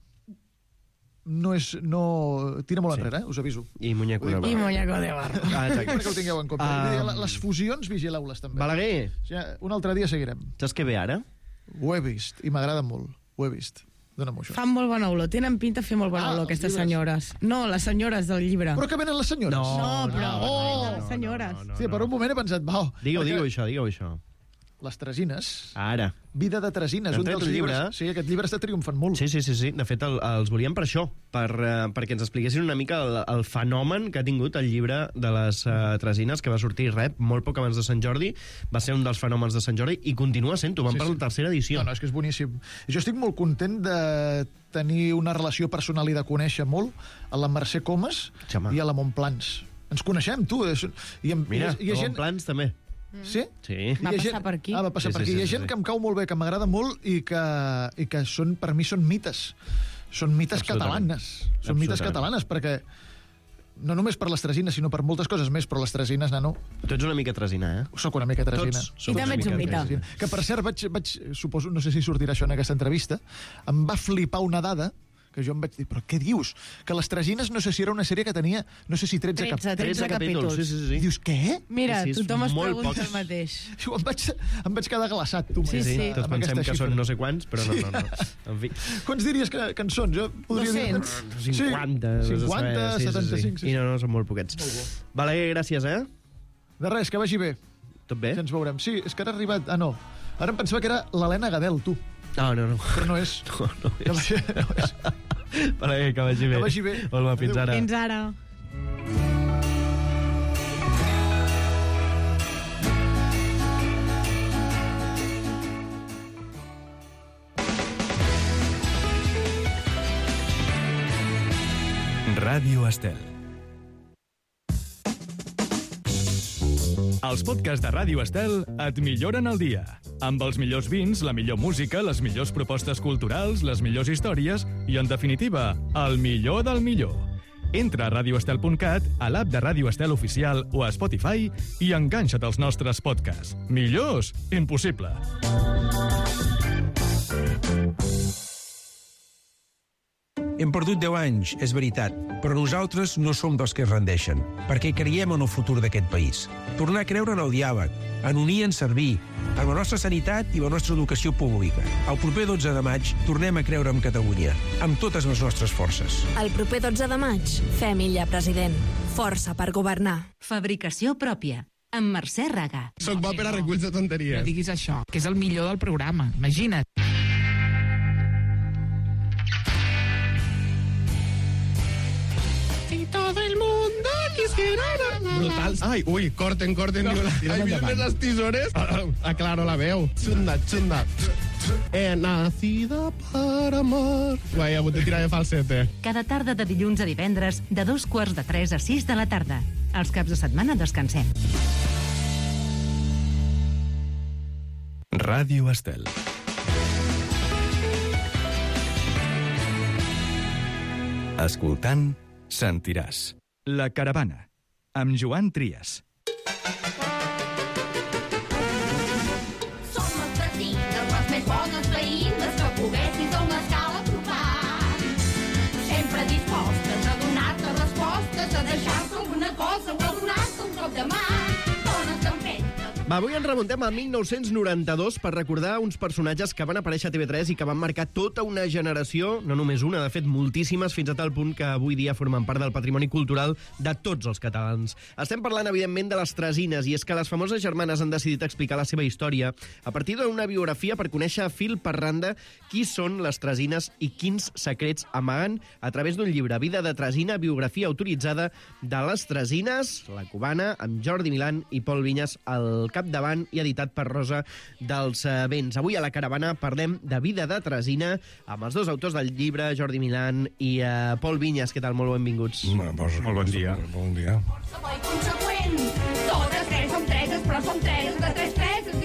Speaker 10: no és... no tira molt sí. enrere, eh? Us aviso.
Speaker 5: I muñeco de barro.
Speaker 11: I muñeco de barro.
Speaker 10: Ah, exacte. Que ho tingueu en compte. Um... Les fusions, vigileu-les també.
Speaker 5: Balaguer.
Speaker 10: O sigui, un altre dia seguirem.
Speaker 5: Saps què ve ara?
Speaker 10: Ho he vist, i m'agrada molt. Ho he vist. Dóna'm-ho això.
Speaker 11: Fan molt bona olor. Tenen pinta de fer molt bona
Speaker 10: ah,
Speaker 11: olor, aquestes
Speaker 10: llibres.
Speaker 11: senyores. No, les senyores del llibre.
Speaker 10: Però que venen les senyores?
Speaker 5: No,
Speaker 11: no però...
Speaker 5: no,
Speaker 11: Oh,
Speaker 5: no,
Speaker 11: les senyores.
Speaker 5: No, no, no,
Speaker 10: sí, per un moment he pensat, va...
Speaker 5: Digueu, perquè... digueu això, digueu això.
Speaker 10: Les Tresines.
Speaker 5: Ara.
Speaker 10: Vida de Tresines, un dels llibres.
Speaker 5: Llibre.
Speaker 10: Sí, aquests llibres te triomfen molt.
Speaker 5: Sí, sí, sí, sí. De fet, el, els volíem per això, per, uh, perquè ens expliquessin una mica el, el fenomen que ha tingut el llibre de les uh, Tresines, que va sortir, rep, molt poc abans de Sant Jordi, va ser un dels fenòmens de Sant Jordi, i continua sent-ho, van sí, per sí. la tercera edició.
Speaker 10: No, no, és que és boníssim. Jo estic molt content de tenir una relació personal i de conèixer molt a la Mercè Comas Xama. I a la Montplans. Ens coneixem, tu. I, amb,
Speaker 5: Mira,
Speaker 10: i, i
Speaker 5: a
Speaker 10: gent...
Speaker 5: Montplans també.
Speaker 10: Sí?
Speaker 5: Sí.
Speaker 11: Va passar
Speaker 10: gent...
Speaker 11: per aquí.
Speaker 10: Ah, va passar
Speaker 5: sí,
Speaker 10: per aquí.
Speaker 5: Sí, sí,
Speaker 10: Hi ha gent
Speaker 5: sí.
Speaker 10: que em cau molt bé, que m'agrada molt i que, i que són, per mi són mites. Són mites catalanes. Són mites catalanes, perquè no només per les Tresines, sinó per moltes coses més, però les Tresines, nano...
Speaker 5: Tu ets una mica tresina, eh?
Speaker 10: Soc una mica tresina.
Speaker 5: Tots
Speaker 11: I també ets un mite.
Speaker 10: Que, per cert, vaig, vaig, suposo, no sé si sortirà això en aquesta entrevista, em va flipar una dada que jo em vaig dir, però què dius? Que les Tresines, no sé si era una sèrie que tenia, no sé si tretze,
Speaker 11: tretze,
Speaker 10: cap...
Speaker 11: tretze capítols.
Speaker 5: Sí, sí, sí.
Speaker 10: I dius, què?
Speaker 11: Mira,
Speaker 5: sí, sí,
Speaker 11: tothom es pregunta
Speaker 5: pocs.
Speaker 11: el mateix.
Speaker 10: Em vaig, em vaig quedar glaçat, tu.
Speaker 11: Sí, sí.
Speaker 5: sí. Tots pensem que
Speaker 10: xifra.
Speaker 5: són no sé quants, però no, no, no. En fi.
Speaker 10: Quants diries que, que en són? Jo podria
Speaker 11: dos-cents.
Speaker 10: dir...
Speaker 5: cinquanta.
Speaker 10: Sí, cinquanta,
Speaker 5: sí,
Speaker 10: setanta-cinc.
Speaker 5: Sí, sí. I no, no, són molt poquets.
Speaker 10: Molt bo.
Speaker 5: Balaguer, gràcies, eh?
Speaker 10: De res, que vagi bé.
Speaker 5: Tot bé?
Speaker 10: Ja ens veurem. Sí, és que ara ha arribat... Ah, no. Ara em pensava que era l'Helena Gadel, tu.
Speaker 5: Ah, no, no.
Speaker 10: Però no és.
Speaker 5: No, no és.
Speaker 10: Que vagi, no és.
Speaker 5: Balaguer, que vagi bé.
Speaker 10: Que vagi bé.
Speaker 5: Olma, fins ara.
Speaker 11: Fins ara.
Speaker 1: Ràdio Estel. Els podcasts de Ràdio Estel et milloren el dia. Amb els millors vins, la millor música, les millors propostes culturals, les millors històries i, en definitiva, el millor del millor. Entra a radio estel punt cat, a l'app de Ràdio Estel Oficial o a Spotify i enganxa't als nostres podcasts. Millors? Impossible.
Speaker 12: Hem perdut deu anys, és veritat, però nosaltres no som dels que es rendeixen, perquè creiem en el futur d'aquest país. Tornar a creure en el diàleg, en unir i en servir, en la nostra sanitat i la nostra educació pública. El proper dotze de maig tornem a creure en Catalunya, amb totes les nostres forces.
Speaker 13: El proper dotze de maig, fem Illa president. Força per governar.
Speaker 14: Fabricació pròpia.
Speaker 7: amb Mercè Raga.
Speaker 13: Soc bo per a reculls de tonteries.
Speaker 14: No diguis això, que és el millor del programa. Imagina't.
Speaker 13: Si todo el mundo quisiera... Brutal. Ai, ui, corten, corten. No, ai, miren les tisores. Ah, aclaro la veu. Xunda, xunda. He nacido para amar. Guai, he hagut de tirar de falsete.
Speaker 7: Cada tarda de dilluns a divendres, de dos quarts de tres a sis de la tarda. Els caps de setmana descansem.
Speaker 1: Ràdio Estel. Escoltant, sentiràs. La Caravana, amb Joan Trias.
Speaker 15: Som les vecines, les més bones veïnes, que poguessis a una escala trobar. Sempre dispostes a donar-te respostes, a deixar-te alguna cosa o a donar-te un cop de mà. Dones d'empenta.
Speaker 5: Va, avui ens remuntem a mil nou-cents noranta-dos per recordar uns personatges que van aparèixer a T V tres i que van marcar tota una generació, no només una, de fet moltíssimes, fins a tal punt que avui dia formen part del patrimoni cultural de tots els catalans. Estem parlant, evidentment, de les Tresines, i és que les famoses germanes han decidit explicar la seva història a partir d'una biografia per conèixer fil per randa qui són les Tresines i quins secrets amaguen a través d'un llibre, Vida de Tresina, biografia autoritzada de les Tresines, la cubana, amb Jordi Milán i Pol Vinyes al capdavant i editat per Rosa dels Vents. Avui a la Caravana parlem de Vida de Tresina amb els dos autors del llibre, Jordi Milán i uh, Pol Vinyes. Què tal? Molt benvinguts.
Speaker 16: Molt bon dia. Bon dia.
Speaker 15: Saboi conseqüent. Totes tres som treses, però som tres de tres treses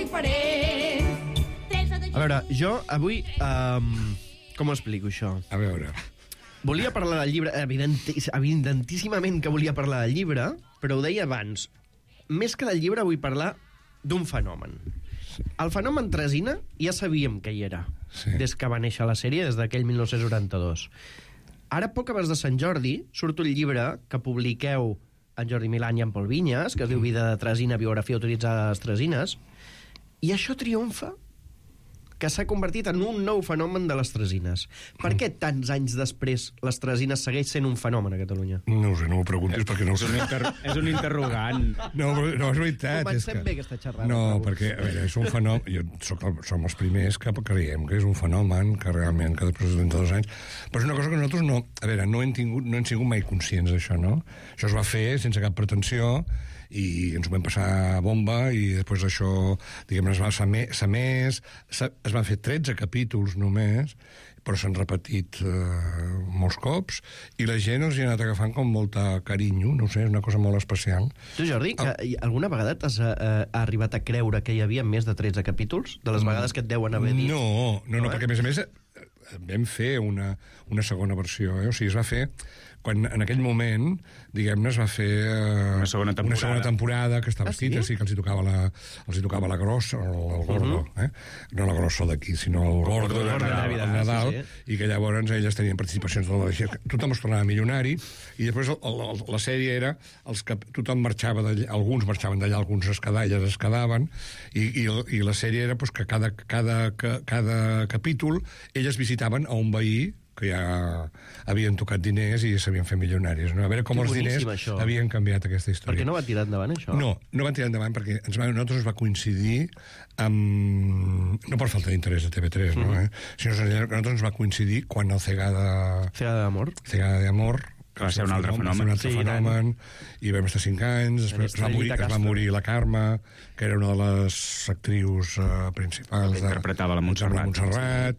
Speaker 15: diferents.
Speaker 5: A veure, jo avui... Um, com ho explico, això?
Speaker 16: A veure...
Speaker 5: Volia parlar del llibre, evident, evidentíssimament que volia parlar del llibre, però ho deia abans. Més que del llibre vull parlar d'un fenomen. El fenomen Tresina ja sabíem que hi era, sí, des que va néixer la sèrie, des d'aquell mil nou-cents noranta-dos. Ara, poc abans de Sant Jordi, surt un llibre que publiqueu en Jordi Milán i en Pol Vinyes, que es diu Vida de Tresina, biografia autoritzada de les Tresines, i això triomfa que s'ha convertit en un nou fenomen de les Tresines. Per què tants anys després les Tresines segueix sent un fenomen a Catalunya?
Speaker 16: No ho sé, no m'ho preguntis perquè no ho sé.
Speaker 17: És un, inter... és un interrogant.
Speaker 16: No, no, és veritat.
Speaker 5: Comencem
Speaker 16: és que...
Speaker 5: bé aquesta xerrada.
Speaker 16: No, perquè, a veure, és un fenomen... Jo soc el... som els primers que creiem que és un fenomen que realment, que després de trenta-dos anys... Però és una cosa que nosaltres no... A veure, no hem, tingut, no hem sigut mai conscients d'això, no? Això es va fer sense cap pretensió i ens ho vam passar bomba i després això, diguem, es va ser més, es van fer tretze capítols només, però s'han repetit eh, molts cops i la gent els hi ha anat agafant com molta carinyo, no sé, és una cosa molt especial.
Speaker 5: Tu, Jordi, que alguna vegada t'has eh, arribat a creure que hi havia més de tretze capítols? De les vegades que et deuen haver dit?
Speaker 16: No, no, no, perquè a més a més vam fer una, una segona versió, eh? O sigui, es va fer... Quan en aquell moment, diguem-ne, es va fer uh,
Speaker 17: una, segona
Speaker 16: una segona temporada que estava
Speaker 5: ah,
Speaker 16: vestida,
Speaker 5: sí?
Speaker 16: sí, que els hi tocava la, els hi tocava la grossa, el, el gordo, uh -huh. eh? No la grossa d'aquí, sinó el gordo, el gordo de Nadal, el Nadal sí, sí. I que llavors elles tenien participacions de la... Tothom es tornava milionari, i després el, el, la sèrie era els que tothom marxava d'allà, alguns marxaven d'allà, alguns es quedaven, elles es quedaven, i, i, i la sèrie era pues, que cada, cada, cada capítol elles visitaven a un veí que ja havien tocat diners i s'havien fet milionaris. No? A veure com
Speaker 5: que
Speaker 16: els diners
Speaker 5: això.
Speaker 16: havien canviat aquesta història.
Speaker 5: Per què no va tirar endavant, això?
Speaker 16: No, no van tirar endavant perquè ens va, nosaltres ens va coincidir amb... No per falta d'interès de T V tres, mm. no? Eh? Sinó que nosaltres ens va coincidir quan el Cegada...
Speaker 5: Cegada d'Amor.
Speaker 16: Cegada d'Amor,
Speaker 17: que va ser un altre fenomen.
Speaker 16: Un altre sí, fenomen, i vam estar cinc anys, després es va, morir, es va morir la Carme, que era una de les actrius uh, principals.
Speaker 17: Que interpretava la Montserrat.
Speaker 16: La Montserrat,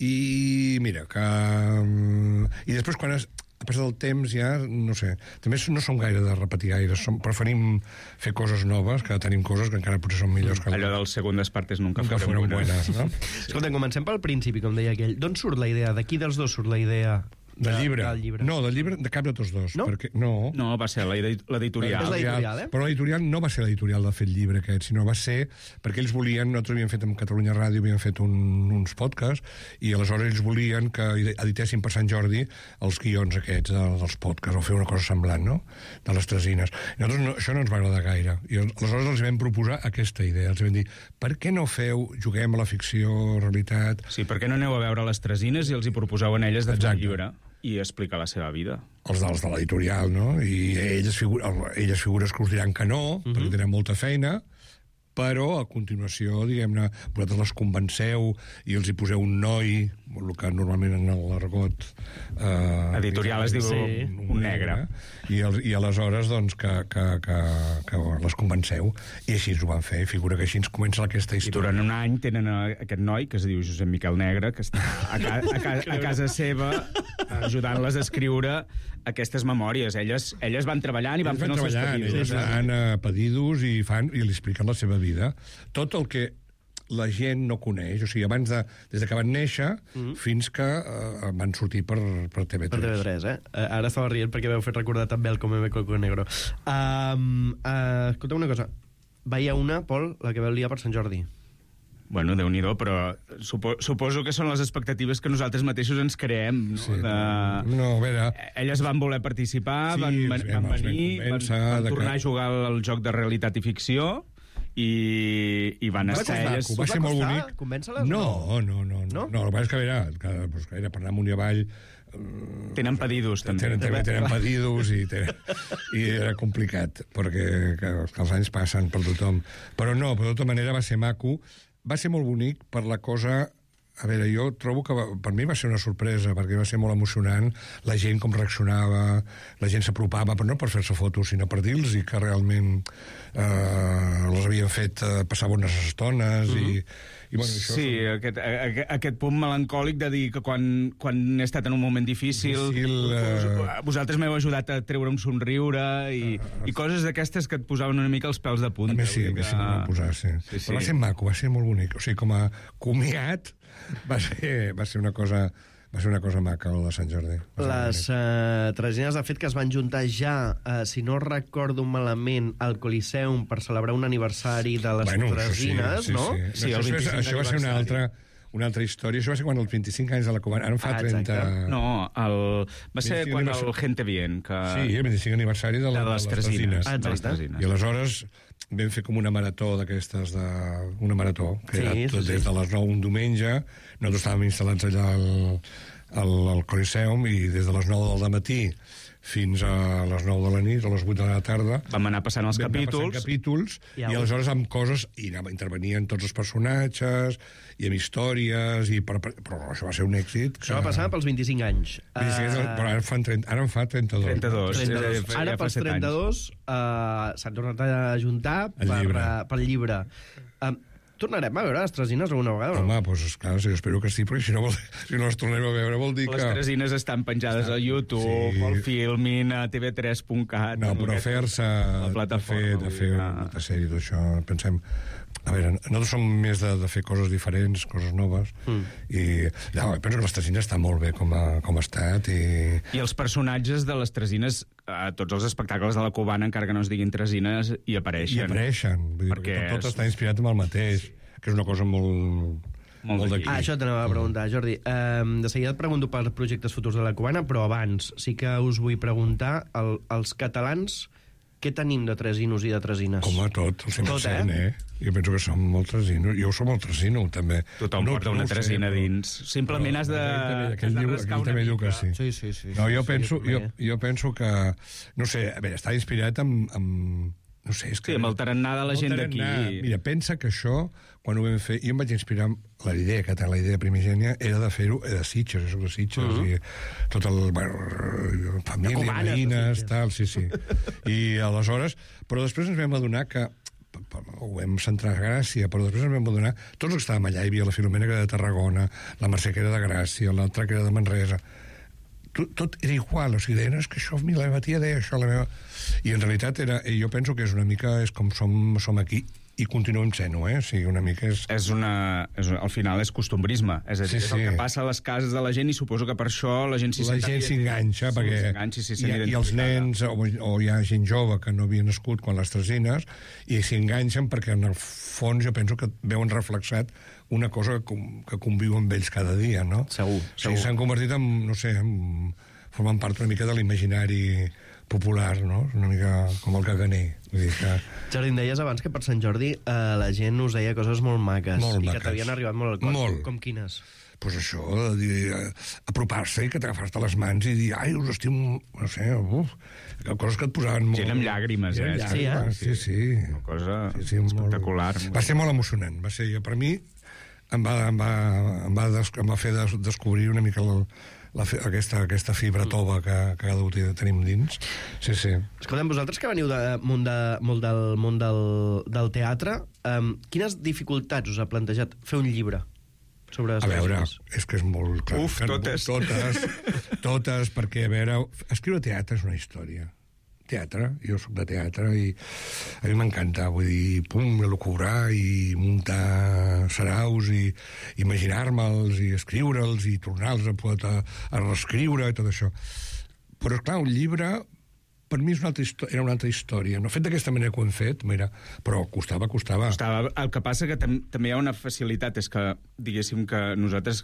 Speaker 16: i mira, que... Um, I després, quan es, ha passat el temps, ja, no sé, també no som gaire de repetir gaire, som, preferim fer coses noves, que tenim coses que encara potser són millors. Que...
Speaker 17: Allò dels segundes partes nunca,
Speaker 16: nunca fueron buenas, no?
Speaker 5: Escolta, comencem pel principi, com deia aquell. D'on surt la idea? De qui dels dos surt la idea...
Speaker 16: Del llibre.
Speaker 5: Del llibre.
Speaker 16: No, del llibre de cap de tots dos.
Speaker 5: No?
Speaker 16: Perquè, no.
Speaker 17: No, va ser l'editorial.
Speaker 5: És l'editorial, eh?
Speaker 16: Però l'editorial no va ser l'editorial de fer el llibre aquest, sinó va ser perquè ells volien, nosaltres havíem fet amb Catalunya Ràdio, havíem fet un, uns podcasts, i aleshores ells volien que editessin per Sant Jordi els guions aquests dels podcasts, o fer una cosa semblant, no?, de les Tresines. I nosaltres no, això no ens va agradar gaire. I aleshores els vam proposar aquesta idea. Els vam dir, per què no feu, juguem a la ficció, realitat...
Speaker 17: Sí, per què no aneu a veure les Tresines i els hi proposeu a elles de fer el llibre? I explicar la seva vida.
Speaker 16: Els dels de l'editorial, no? I elles, figura, elles figures que us diran que no, uh-huh. perquè tenen molta feina, però a continuació, diguem-ne, vosaltres les convenceu i els hi poseu un noi, el que normalment en l'argot... Eh,
Speaker 17: editorial es diu sí. un, un negre.
Speaker 16: I, el, i aleshores, doncs, que, que, que, que les convenceu. I així ho van fer. Figura que així ens comença aquesta història.
Speaker 17: I durant un any tenen aquest noi, que es diu Josep Miquel Negre, que està a, ca, a, ca, a casa seva ajudant-les a escriure aquestes memòries. Elles, elles van treballant i van fent els seus pedidos.
Speaker 16: Elles van a pedidos i, fan, i li expliquen la seva vida. Tot el que la gent no coneix, o sigui, abans de, des de que van néixer mm. fins que uh, van sortir per, per T V tres.
Speaker 5: Per T V tres, eh? Uh, ara estava rient perquè m'heu fet recordar també el Come Coco Negro. Um, uh, escolta una cosa. Vaya una, Pol, la que vau liar per Sant Jordi.
Speaker 17: Bueno, Déu-n'hi-do, però supo, suposo que són les expectatives que nosaltres mateixos ens creem. No?
Speaker 16: Sí.
Speaker 17: De...
Speaker 16: No, a veure...
Speaker 17: Elles van voler participar, sí, van, van, van venir, van, van tornar que... a jugar al joc de realitat i ficció, i, i van estar elles...
Speaker 16: Va ser molt bonic.
Speaker 5: Convèncer-les?
Speaker 16: No, no, no. No, no, el que passa és que, a veure, que, pues, que era per anar amunt i avall...
Speaker 17: Tenen pedidos, també.
Speaker 16: Tenen, també tenen pedidos i, tenen, i era complicat, perquè que, que els anys passen per tothom. Però no, per tota manera va ser maco. Va ser molt bonic per la cosa... A veure, jo trobo que va, per mi va ser una sorpresa, perquè va ser molt emocionant, la gent com reaccionava, la gent s'apropava, però no per fer-se fotos, sinó per dir-los que realment eh, les havien fet eh, passar bones estones, mm-hmm. i, i bueno, això...
Speaker 17: Sí, són... aquest, aquest, aquest punt melancòlic de dir que quan, quan he estat en un moment difícil, difícil eh... vosaltres m'heu ajudat a treure un somriure i, uh, i coses d'aquestes que et posaven una mica els pèls de punta.
Speaker 16: A mi sí, a mi sí m'ho van posar, sí. sí, sí. Però va ser maco, va ser molt bonic. O sigui, com a comiat, va ser, va ser una cosa... Va ser una cosa maca, el de Sant Jordi.
Speaker 5: Les uh, tresines, de fet, que es van juntar ja, uh, si no recordo malament, al Coliseum per celebrar un aniversari de les bueno, tresines,
Speaker 16: sí, sí,
Speaker 5: no?
Speaker 16: Sí, sí. sí, sí això, això va ser una altra... Una altra història. Això va ser quan els vint-i-cinc anys de la Cubana... Ara en fa ah, trenta...
Speaker 17: No, el... va ser quan el Gente Bien, que...
Speaker 16: Sí, el vint-i-cinc aniversari de, la, de les tresines.
Speaker 17: Ah, de les tresines.
Speaker 16: I aleshores vam fer com una marató d'aquestes de... Una marató, que sí, era tot sí, des de les nou un diumenge. Nosaltres estàvem instal·lats allà al, al, al Coliseum i des de les nou del dematí fins a les nou de la nit, a les vuit de la tarda...
Speaker 17: Vam anar passant els
Speaker 16: vam
Speaker 17: capítols.
Speaker 16: Passant capítols i, i aleshores amb coses... I intervenien tots els personatges, i amb històries, i per, però això va ser un èxit. Que...
Speaker 5: Això va passar pels vint-i-cinc anys.
Speaker 16: vint-i-cinc anys uh... Però ara, fan trenta, ara en fa trenta-dos.
Speaker 17: trenta-dos.
Speaker 5: trenta-dos.
Speaker 17: Sí,
Speaker 5: ara, pels trenta-dos, uh, s'han tornat a juntar per,
Speaker 16: llibre.
Speaker 5: Uh, pel llibre. Uh, Tornarem a veure les tresines alguna vegada?
Speaker 16: Home, doncs, pues, clar, sí, espero que sí, perquè si no, vol, si no les tornem a veure vol dir
Speaker 17: les
Speaker 16: que...
Speaker 17: Les tresines estan penjades estan... a YouTube, sí. al Filmin, a T V tres punt cat...
Speaker 16: No, però fer-se... De fer, de fer una sèrie d'això, pensem... A veure, nosaltres som més de, de fer coses diferents, coses noves, mm. i ja, penso que les tresines està molt bé com ha, com ha estat, i...
Speaker 17: I els personatges de les tresines, a tots els espectacles de la Cubana, encara que no es diguin tresines, hi apareixen.
Speaker 16: Hi apareixen, vull dir, perquè tot és... està inspirat en el mateix, que és una cosa molt...
Speaker 17: Molt, molt d'aquí.
Speaker 5: Ah, això t'anava a preguntar, Jordi. Um, de seguida et pregunto per projectes futurs de la Cubana, però abans sí que us vull preguntar, el, els catalans, què tenim de tresinos i de tresines?
Speaker 16: Com a tot, el cent per cent, tot, eh? eh? Jo penso que som molt tresinos. Jo som molt tresino, també.
Speaker 17: Tothom no, porta una no tresina sé, dins. Simplement has de, has de rascar una mica.
Speaker 16: Sí.
Speaker 5: Sí, sí, sí,
Speaker 16: no, jo,
Speaker 5: sí,
Speaker 16: penso,
Speaker 5: sí,
Speaker 16: jo, jo penso que... No sé, a veure, està inspirat amb... amb no sé, és que...
Speaker 17: Sí, amb el tarannà de la gent d'aquí.
Speaker 16: Mira, pensa que això, quan ho vam fer, jo em vaig inspirar amb la idea que té la idea primigènia, era de fer-ho de Sitges, jo soc de Sitges, uh -huh. i tot el... Bueno, família, veïnes, tal, sí, sí. I aleshores... Però després ens vam adonar que ho vam centrar a Gràcia, però després ens vam adonar tots els que estàvem allà, hi havia la Filomena que era de Tarragona, la Mercè que era de Gràcia, l'altra que era de Manresa, tot, tot era igual, o sigui, deien, és que això, la meva tia deia això, la meva... I en realitat era, jo penso que és una mica és com som, som aquí, i continuem sent-ho, eh? O sigui, una mica és...
Speaker 17: És una... És, al final és costumbrisme, és a dir, sí, sí. És el que passa a les cases de la gent i suposo que per això la gent s'hi
Speaker 16: sent... La gent s'enganxa, perquè...
Speaker 17: Si
Speaker 16: I, i els nens, o, o hi ha gent jove que no havia nascut quan les tresines, i s'hi enganxen perquè en el fons jo penso que veuen reflexat una cosa que, que conviu amb ells cada dia, no?
Speaker 5: Segur,
Speaker 16: o sigui, s'han convertit en, no sé, en, formant part una mica de l'imaginari popular, no? Una mica com el caganer. Vull dir que...
Speaker 5: Jordi, em deies abans que per Sant Jordi eh, la gent us deia coses molt maques
Speaker 16: molt
Speaker 5: i
Speaker 16: maques.
Speaker 5: que t'havien arribat molt al cor.
Speaker 16: Molt.
Speaker 5: Com quines?
Speaker 16: pues això, de dir, apropar-se i que t'agafar-te les mans i dir, ai, us estimo, no sé, uf, coses que et posaven molt...
Speaker 17: Gent amb llàgrimes, eh?
Speaker 16: Sí, eh? Sí, sí.
Speaker 17: Una cosa
Speaker 16: sí, sí,
Speaker 17: espectacular.
Speaker 16: Molt... Va ser molt emocionant. Va ser, per mi, em va, em va, em va, des, em va fer des, descobrir una mica la, la, aquesta, aquesta fibra tova que, que cada un tenim dins. Sí, sí.
Speaker 5: Escoltem, vosaltres que veniu de, molt, de, molt del món del, del teatre, um, quines dificultats us ha plantejat fer un llibre sobre
Speaker 16: a veure, és que és molt clar.
Speaker 17: Uf, totes.
Speaker 16: Totes, totes, perquè, a veure, escriure teatre és una història. Teatre, jo sóc de teatre i a mi m'encanta, vull dir, pum, elucubrar i muntar saraus i imaginar-me'ls i escriure'ls i tornar-los a poder a, a reescriure i tot això. Però, clar, un llibre per mi és una altra era una altra història. No fet d'aquesta manera que ho hem fet, mira, però costava, costava.
Speaker 17: Costava. El que passa que tam també hi ha una facilitat, és que, diguéssim, que nosaltres,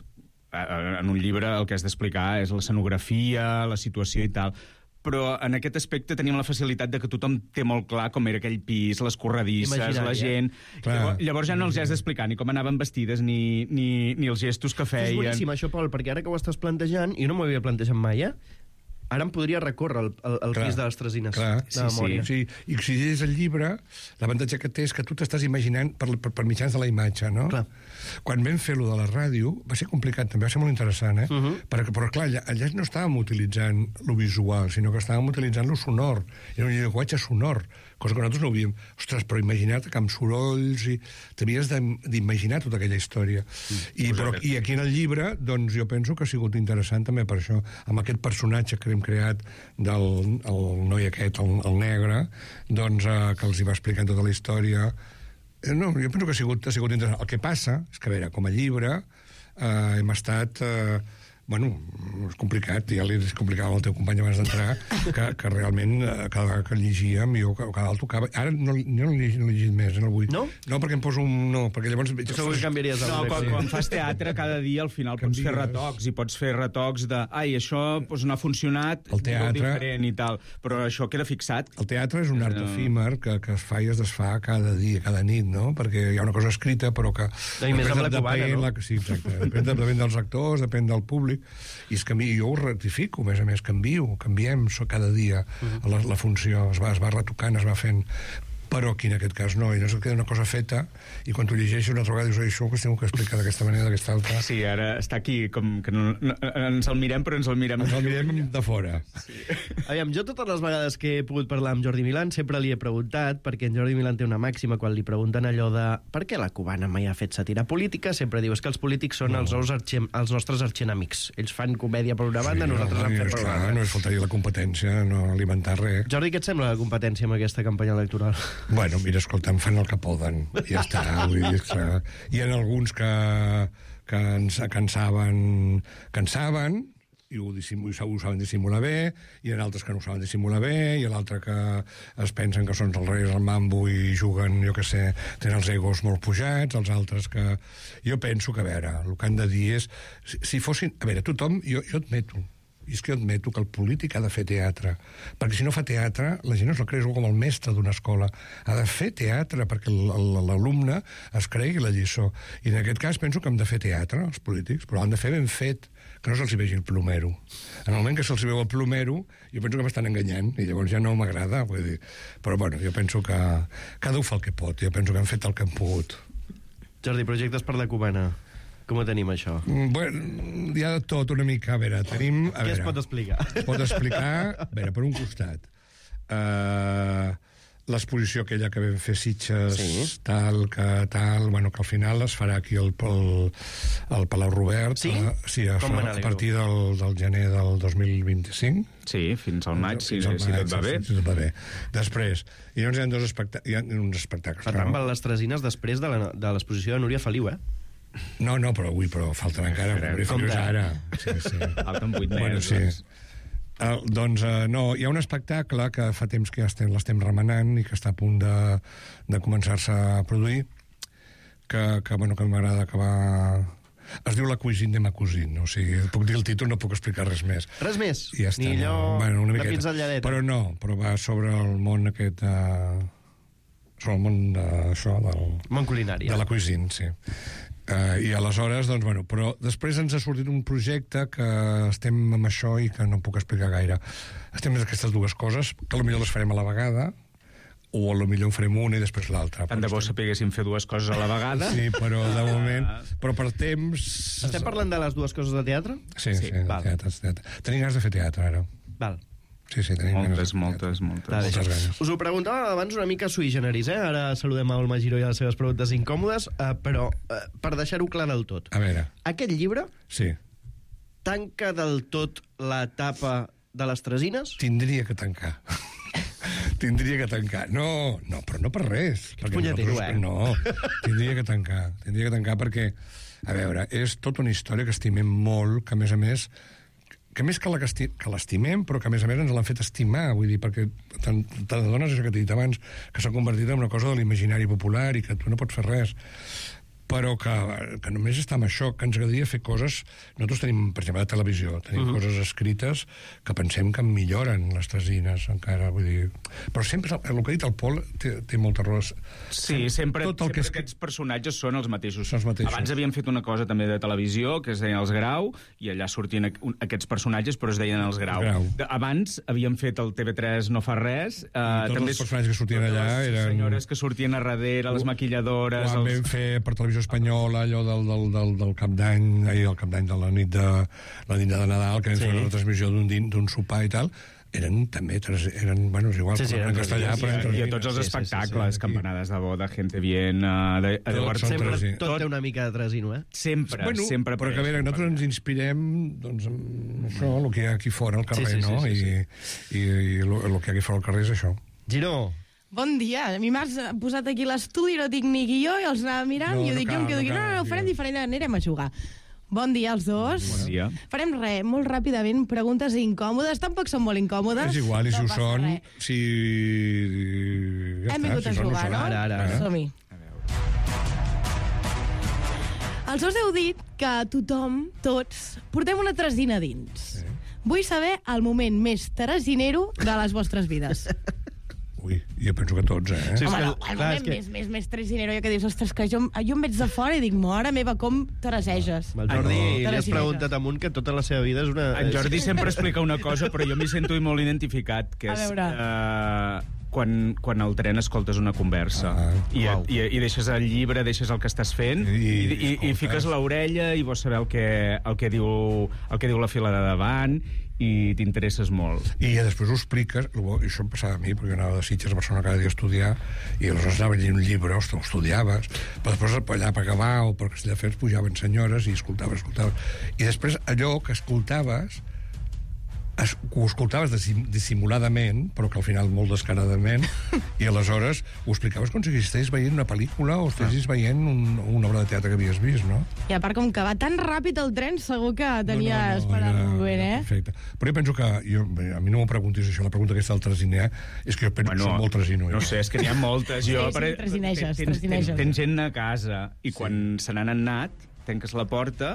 Speaker 17: en un llibre, el que has d'explicar és l'escenografia, la situació i tal, però en aquest aspecte teníem la facilitat de que tothom té molt clar com era aquell pis, les corredisses, la gent... Llavors, llavors ja no els has d'explicar ni com anaven vestides ni, ni, ni els gestos que feien.
Speaker 5: És boníssim això, Pol, perquè ara que ho estàs plantejant, jo no m'ho havia plantejat mai, eh? Ara em podria recórrer el, el, el pis de les Tresines.
Speaker 16: Clar, sí, sí, sí. I si llegis el llibre, l'avantatge que té és que tu t'estàs imaginant per, per, per mitjans de la imatge, no? Clar. Quan vam fer lo de la ràdio, va ser complicat, també va ser molt interessant, eh? Uh -huh. però, però, clar, allà, allà no estàvem utilitzant lo visual, sinó que estàvem utilitzant lo sonor. Era un llenguatge sonor, cosa que nosaltres no havíem... Ostres, però imagina't que amb sorolls i... T'havies d'imaginar tota aquella història. Mm. I, però, I aquí en el llibre, doncs, jo penso que ha sigut interessant també per això, amb aquest personatge que hem creat del el noi aquest, el, el negre, doncs, eh, que els hi va explicant tota la història. Eh, no, jo penso que ha sigut, ha sigut interessant. El que passa és que, a veure, com a llibre eh, hem estat... Eh, bueno, és complicat, ja li explicava al teu company abans d'entrar, que, que realment cada vegada que llegíem, jo cada vegada el tocava. Ara no, no l'he llegit més, no el vull.
Speaker 5: No?
Speaker 16: No, perquè em poso un... No, perquè llavors...
Speaker 5: Segur que canviaries el
Speaker 17: no,
Speaker 5: rep,
Speaker 17: quan,
Speaker 5: sí.
Speaker 17: quan fas teatre, cada dia al final pots fer retocs, i pots fer retocs de ai, això pues, no ha funcionat,
Speaker 16: el teatre,
Speaker 17: diferent i tal, però això queda fixat.
Speaker 16: El teatre és un art no. efímer que, que es fa i es desfà cada dia, cada nit, no? Perquè hi ha una cosa escrita, però que...
Speaker 5: I més amb la cubana, no?
Speaker 16: La, sí, exacte. Depèn, depèn dels actors, depèn del públic, i és que jo ho rectifico, a més a més, canvio, canviem cada dia uh-huh. la, la funció, es va, es va retocant, es va fent, però aquí en aquest cas no, i no es queda una cosa feta, i quan tu llegeixes una altra vegada dius, això que tinc que explicar d'aquesta manera, d'aquesta altra.
Speaker 17: Sí, ara està aquí, com que no, no, ens el mirem, però ens el mirem...
Speaker 16: Ens el mirem de fora.
Speaker 5: Sí. Aviam, jo totes les vegades que he pogut parlar amb Jordi Milán sempre li he preguntat, perquè en Jordi Milán té una màxima quan li pregunten allò de per què la cubana mai ha fet sàtira política, sempre diu, és que els polítics són no. els, nous arxi, els nostres arxienemics. Ells fan comèdia per una banda, sí, nosaltres no, en fem per una altra.
Speaker 16: No és faltaria la competència, no alimentar res.
Speaker 5: Jordi, què et sembla la competència amb aquesta campanya electoral?
Speaker 16: Bueno, mira, escolta, em fan el que poden, i ja està, vull dir, clar. Hi ha alguns que, que ens cansaven, cansaven, i ho, ho, ho saben dissimular bé, hi ha altres que no ho saben dissimular bé, hi ha l'altre que es pensen que són els reis del mambo i juguen, jo què sé, tenen els egos molt pujats, els altres que... Jo penso que, a veure, el que han de dir és... Si, si fossin... A veure, tothom, jo, jo admeto, i és que jo admeto que el polític ha de fer teatre, perquè si no fa teatre, la gent no es la creix com el mestre d'una escola. Ha de fer teatre perquè l'alumne es cregui la lliçó. I en aquest cas penso que hem de fer teatre, els polítics, però han de fer ben fet, que no se'ls vegi el plomero. En el moment que se'ls veu el plomero, jo penso que m'estan enganyant, i llavors ja no m'agrada, vull dir... Però, bueno, jo penso que cada un fa el que pot, jo penso que han fet el que han pogut.
Speaker 5: Jordi, projectes per la cubana. Com ho tenim, això?
Speaker 16: Bueno, hi ha de tot una mica. A veure, tenim... A
Speaker 5: Què
Speaker 16: veure,
Speaker 5: es pot explicar?
Speaker 16: Es pot explicar, a veure, per un costat, uh, l'exposició aquella que vam fer Sitges, sí. tal, que tal, bueno, que al final es farà aquí al, al, al Palau Robert.
Speaker 5: Sí?
Speaker 16: Uh, sí, a, a partir del, del gener del dos mil vint-i-cinc.
Speaker 17: Sí, fins al maig, si, si tot va bé.
Speaker 16: Si tot va bé. Després, hi ha uns, dos espectacles, hi ha uns espectacles.
Speaker 5: Per tant, les Tresines després de l'exposició de Núria Feliu, eh?
Speaker 16: No, no, però avui, però falten encara. Com ara. Sí, sí.
Speaker 17: Falten vuit mesos.
Speaker 16: Bueno, sí. Uh, doncs, uh, no, hi ha un espectacle que fa temps que ja estem, l'estem remenant i que està a punt de, de començar-se a produir, que, que, bueno, que m'agrada que va... Es diu La cuisine de ma cousine, o sigui, puc dir el títol, no puc explicar res més.
Speaker 5: Res més?
Speaker 16: I ja està.
Speaker 5: Ni allò...
Speaker 16: Bueno, una
Speaker 5: la pinzelladeta?
Speaker 16: Però no, però va sobre el món aquest... Uh, sobre el món d'això, del...
Speaker 5: Món culinari.
Speaker 16: De la cuisine, sí. Uh, I aleshores, doncs, bueno, però després ens ha sortit un projecte que estem amb això i que no puc explicar gaire. Estem en aquestes dues coses, que potser les farem a la vegada, o potser en farem una i després l'altra.
Speaker 17: Tant de bo sapiguéssim fer dues coses a la vegada.
Speaker 16: Sí, però de moment... Però per temps...
Speaker 5: Estem parlant de les dues coses de teatre?
Speaker 16: Sí, sí, sí de teatre, teatre. Tenim ganes de fer teatre, ara.
Speaker 5: Val.
Speaker 16: Sí, sí, tenim
Speaker 17: moltes,
Speaker 16: ganes.
Speaker 17: Moltes, moltes,
Speaker 5: moltes.
Speaker 16: Moltes ganes.
Speaker 5: Us ho preguntava abans una mica sui generis, eh? Ara saludem a Olma Giró i a les seves preguntes incòmodes, eh, però eh, per deixar-ho clar del tot.
Speaker 16: A veure...
Speaker 5: Aquest llibre...
Speaker 16: Sí.
Speaker 5: Tanca del tot l'etapa de les tresines?
Speaker 16: Tindria que tancar. Tindria que tancar. No, no, però no per res.
Speaker 5: Punyetero, eh?
Speaker 16: No, tindria que tancar. Tindria que tancar perquè, a veure, és tota una història que estimem molt, que a més a més, que més que, la que, esti que l'estimem, però que a més a més ens l'han fet estimar, vull dir, perquè t'adones això que t'he dit abans, que s'ha convertit en una cosa de l'imaginari popular i que tu no pots fer res. Però que, que només està amb això, que ens agradaria fer coses... Nosaltres tenim, per exemple, de televisió, tenim uh -huh. coses escrites que pensem que milloren les tresines, encara, vull dir... Però sempre, el que ha dit el Pol té, té molta raó.
Speaker 17: Sí, sempre,
Speaker 16: Tot el
Speaker 17: sempre
Speaker 16: que és...
Speaker 17: aquests personatges són els mateixos.
Speaker 16: Són els mateixos.
Speaker 17: Abans havíem fet una cosa també de televisió, que es deien Els Grau, i allà sortien aquests personatges, però es deien Els Grau.
Speaker 16: Grau.
Speaker 17: Abans havíem fet el T V tres No fa res. Eh,
Speaker 16: tots
Speaker 17: també
Speaker 16: els personatges que sortien allà
Speaker 17: les
Speaker 16: eren...
Speaker 17: senyores que sortien a darrere, les maquilladores...
Speaker 16: Ho vam
Speaker 17: els...
Speaker 16: fer per televisió espanyola, allò del, del, del, del cap d'any, ahir el cap d'any de la nit de, la nit de Nadal, que vam sí. fer una transmissió d'un sopar i tal, eren també, eren, bueno, és igual,
Speaker 5: sí, sí,
Speaker 16: en castellà,
Speaker 17: sí,
Speaker 16: però...
Speaker 17: I a tots els espectacles, sí, sí, sí, campanades de boda, gente bien... Uh, de,
Speaker 5: tot, sempre, tot, tot té una mica de tresino, eh?
Speaker 17: Sempre,
Speaker 16: bueno,
Speaker 17: sempre.
Speaker 16: Però que a veure, nosaltres ens inspirem doncs, amb això, el que hi ha aquí fora al carrer, sí, sí, no? Sí, sí, sí. I, i, i el que hi ha aquí fora al carrer és això.
Speaker 5: Giró.
Speaker 11: Bon dia. A mi m'has posat aquí l'estudi, no tinc ni guió, i els anava mirant, no, i jo no dic, cal, jo em quedo aquí, no, no, no, ho farem diferent, anirem a jugar. Bon dia als dos.
Speaker 17: Bon dia.
Speaker 11: Farem res, molt ràpidament, preguntes incòmodes, tampoc són molt incòmodes.
Speaker 16: És igual, i si
Speaker 11: no
Speaker 16: ho són, res. si...
Speaker 11: Ja Hem vingut
Speaker 16: si
Speaker 11: a jugar, no?
Speaker 5: Ara, ara, ara.
Speaker 11: Som-hi. Els dos heu dit que tothom, tots, portem una tresina dins. Sí. Vull saber el moment més tresinero de les vostres vides.
Speaker 16: Ui, jo penso que tots, eh?
Speaker 11: Sí, home, no, el moment que... més, més, més tresinero, jo que dius, ostres, que jo, jo em veig de fora i dic, mare meva, com tereseges.
Speaker 5: El Jordi no. li has preguntat amunt que tota la seva vida és una...
Speaker 17: En Jordi sempre explica una cosa, però jo m'hi sento molt identificat, que és... Uh, quan, quan al tren escoltes una conversa ah, i, wow. i, i deixes el llibre, deixes el que estàs fent i, i, i, i fiques l'orella i vols saber el que, el, que diu, el que diu la fila de davant i t'interesses molt.
Speaker 16: I després ho expliques, i això em passava a mi, perquè anava de Sitges a Barcelona cada dia a estudiar, i aleshores anava llegint un llibre, ostres, ho estudiaves, però després allà per Gavà o per Castelldefels pujaven senyores i escoltaves, escoltaves. I després allò que escoltaves, es, ho escoltaves dissimuladament, però que al final molt descaradament, i aleshores ho explicaves com si estiguessis veient una pel·lícula o estiguessis veient un, una obra de teatre que havies vist, no?
Speaker 11: I a part, com que va tan ràpid el tren, segur que tenia no, no, no, esperat molt bé, eh?
Speaker 16: Perfecte. Però jo penso que, jo, a mi no m'ho preguntis això, la pregunta aquesta del tresiner, és que jo penso bueno, que som molt tresino.
Speaker 17: No sé, és que n'hi ha moltes. Jo,
Speaker 11: sí, sí, tresineges,
Speaker 17: tens,
Speaker 11: tresineges.
Speaker 17: Tens, tens gent a casa, i quan sí. se n'han anat, tanques la porta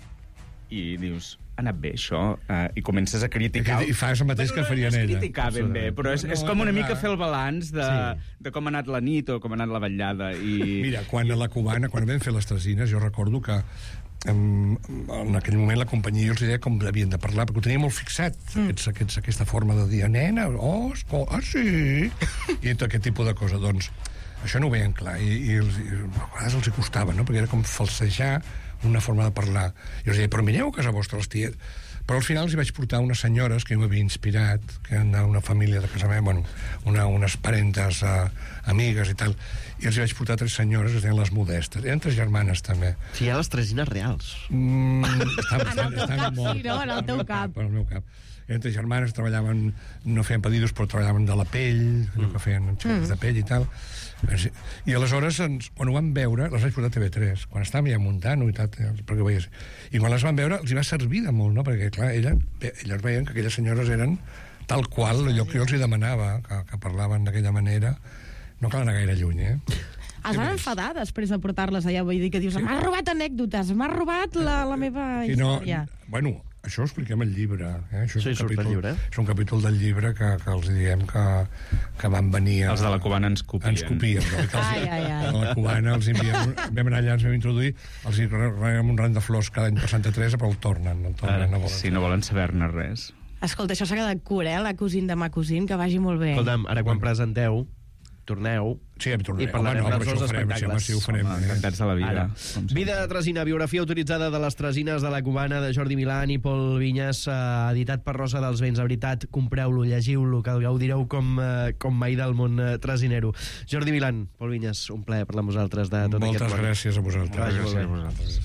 Speaker 17: i dius... ha anat bé, això, uh, i comences a criticar...
Speaker 16: I, i fas el mateix que farien ella.
Speaker 17: No és criticar ben bé, però és, és com una mica fer el balanç de, sí. de com ha anat la nit o com ha anat la vetllada. I...
Speaker 16: Mira, quan a la Cubana, quan vam fer les tresines, jo recordo que en, en aquell moment la companyia jo els deia com havien de parlar, perquè ho tenia molt fixat, mm. aquests, aquests, aquesta forma de dir, nena, oh, escol, ah, sí, i tot aquest tipus de cosa. Doncs això no ho veien clar, i, i, els, i a vegades els hi costava, no? Perquè era com falsejar una forma de parlar. I els deia, però mireu a casa vostra, les ties. Però al final els hi vaig portar unes senyores que jo m'havia inspirat, que eren d'una família de casa meva, bueno, una, unes parentes uh, amigues i tal, i els hi vaig portar tres senyores que es deien les Modestes. Eren tres germanes, també.
Speaker 5: Sí, hi ha les tresines reals.
Speaker 16: Mm, estan,
Speaker 11: en el teu
Speaker 16: estan
Speaker 11: cap,
Speaker 16: molt,
Speaker 11: sí, no? En el teu cap.
Speaker 16: En el meu cap. Eren tres germanes, treballaven, no feien pedidos, però treballaven de la pell, allò que feien xerres mm. de pell i tal. I aleshores, ens, quan ho van veure, les vaig portar a T V tres, quan estàvem ja muntant-ho i tal, perquè ho veies. I quan les van veure, els hi va servir de molt, no? Perquè, clar, ella, elles veien que aquelles senyores eren tal qual allò que jo els hi demanava, que, que parlaven d'aquella manera. No cal anar gaire lluny, eh?
Speaker 11: Es van enfadar després de portar-les allà, vull dir que dius, m'has robat anècdotes, m'has robat la, la meva
Speaker 16: sí, no,
Speaker 11: història.
Speaker 16: Bueno, això ho expliquem al llibre. Eh? Això és
Speaker 5: Sí,
Speaker 16: un
Speaker 5: surt al
Speaker 16: capítol,
Speaker 5: llibre.
Speaker 16: És un capítol del llibre que, que els diem que, que van venir... A,
Speaker 17: Els de la Cubana ens copien.
Speaker 16: Ens copien. No? Que els,
Speaker 11: Ai, ai, ai.
Speaker 16: A la Cubana els enviem... Vam anar allà, ens vam introduir, els hi regalem un ram de flors cada any per Santa Teresa, però el tornen. El tornen
Speaker 17: Ara,
Speaker 16: no volen.
Speaker 17: si no volen saber-ne res.
Speaker 11: Escolta, això s'ha quedat curt, eh? La cosín de ma cosín, que vagi molt bé.
Speaker 5: Escolta'm, ara quan presenteu, torneu...
Speaker 16: Sí, em tornarem.
Speaker 5: I parlarem
Speaker 16: Home, no,
Speaker 5: dels
Speaker 16: però
Speaker 5: dos
Speaker 16: això ho farem,
Speaker 5: espectacles.
Speaker 16: sí, home, sí, ho farem.
Speaker 17: Home, encantats de la vida.
Speaker 5: Ara.
Speaker 17: com sempre.
Speaker 5: Vida de Tresina, biografia autoritzada de les Tresines de la Cubana, de Jordi Milán i Pol Vinyes, eh, editat per Rosa dels Vents. De veritat, compreu-lo, llegiu-lo, que el gaudireu com, eh, com mai del món eh, tresinero. Jordi Milán, Pol Vinyes, un plaer parlar amb vosaltres de tot
Speaker 16: Moltes
Speaker 5: aquest món.
Speaker 16: gràcies a vosaltres.
Speaker 5: Que vagi molt
Speaker 16: Gràcies
Speaker 5: bé.
Speaker 16: a vosaltres.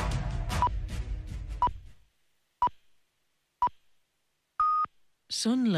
Speaker 18: Són les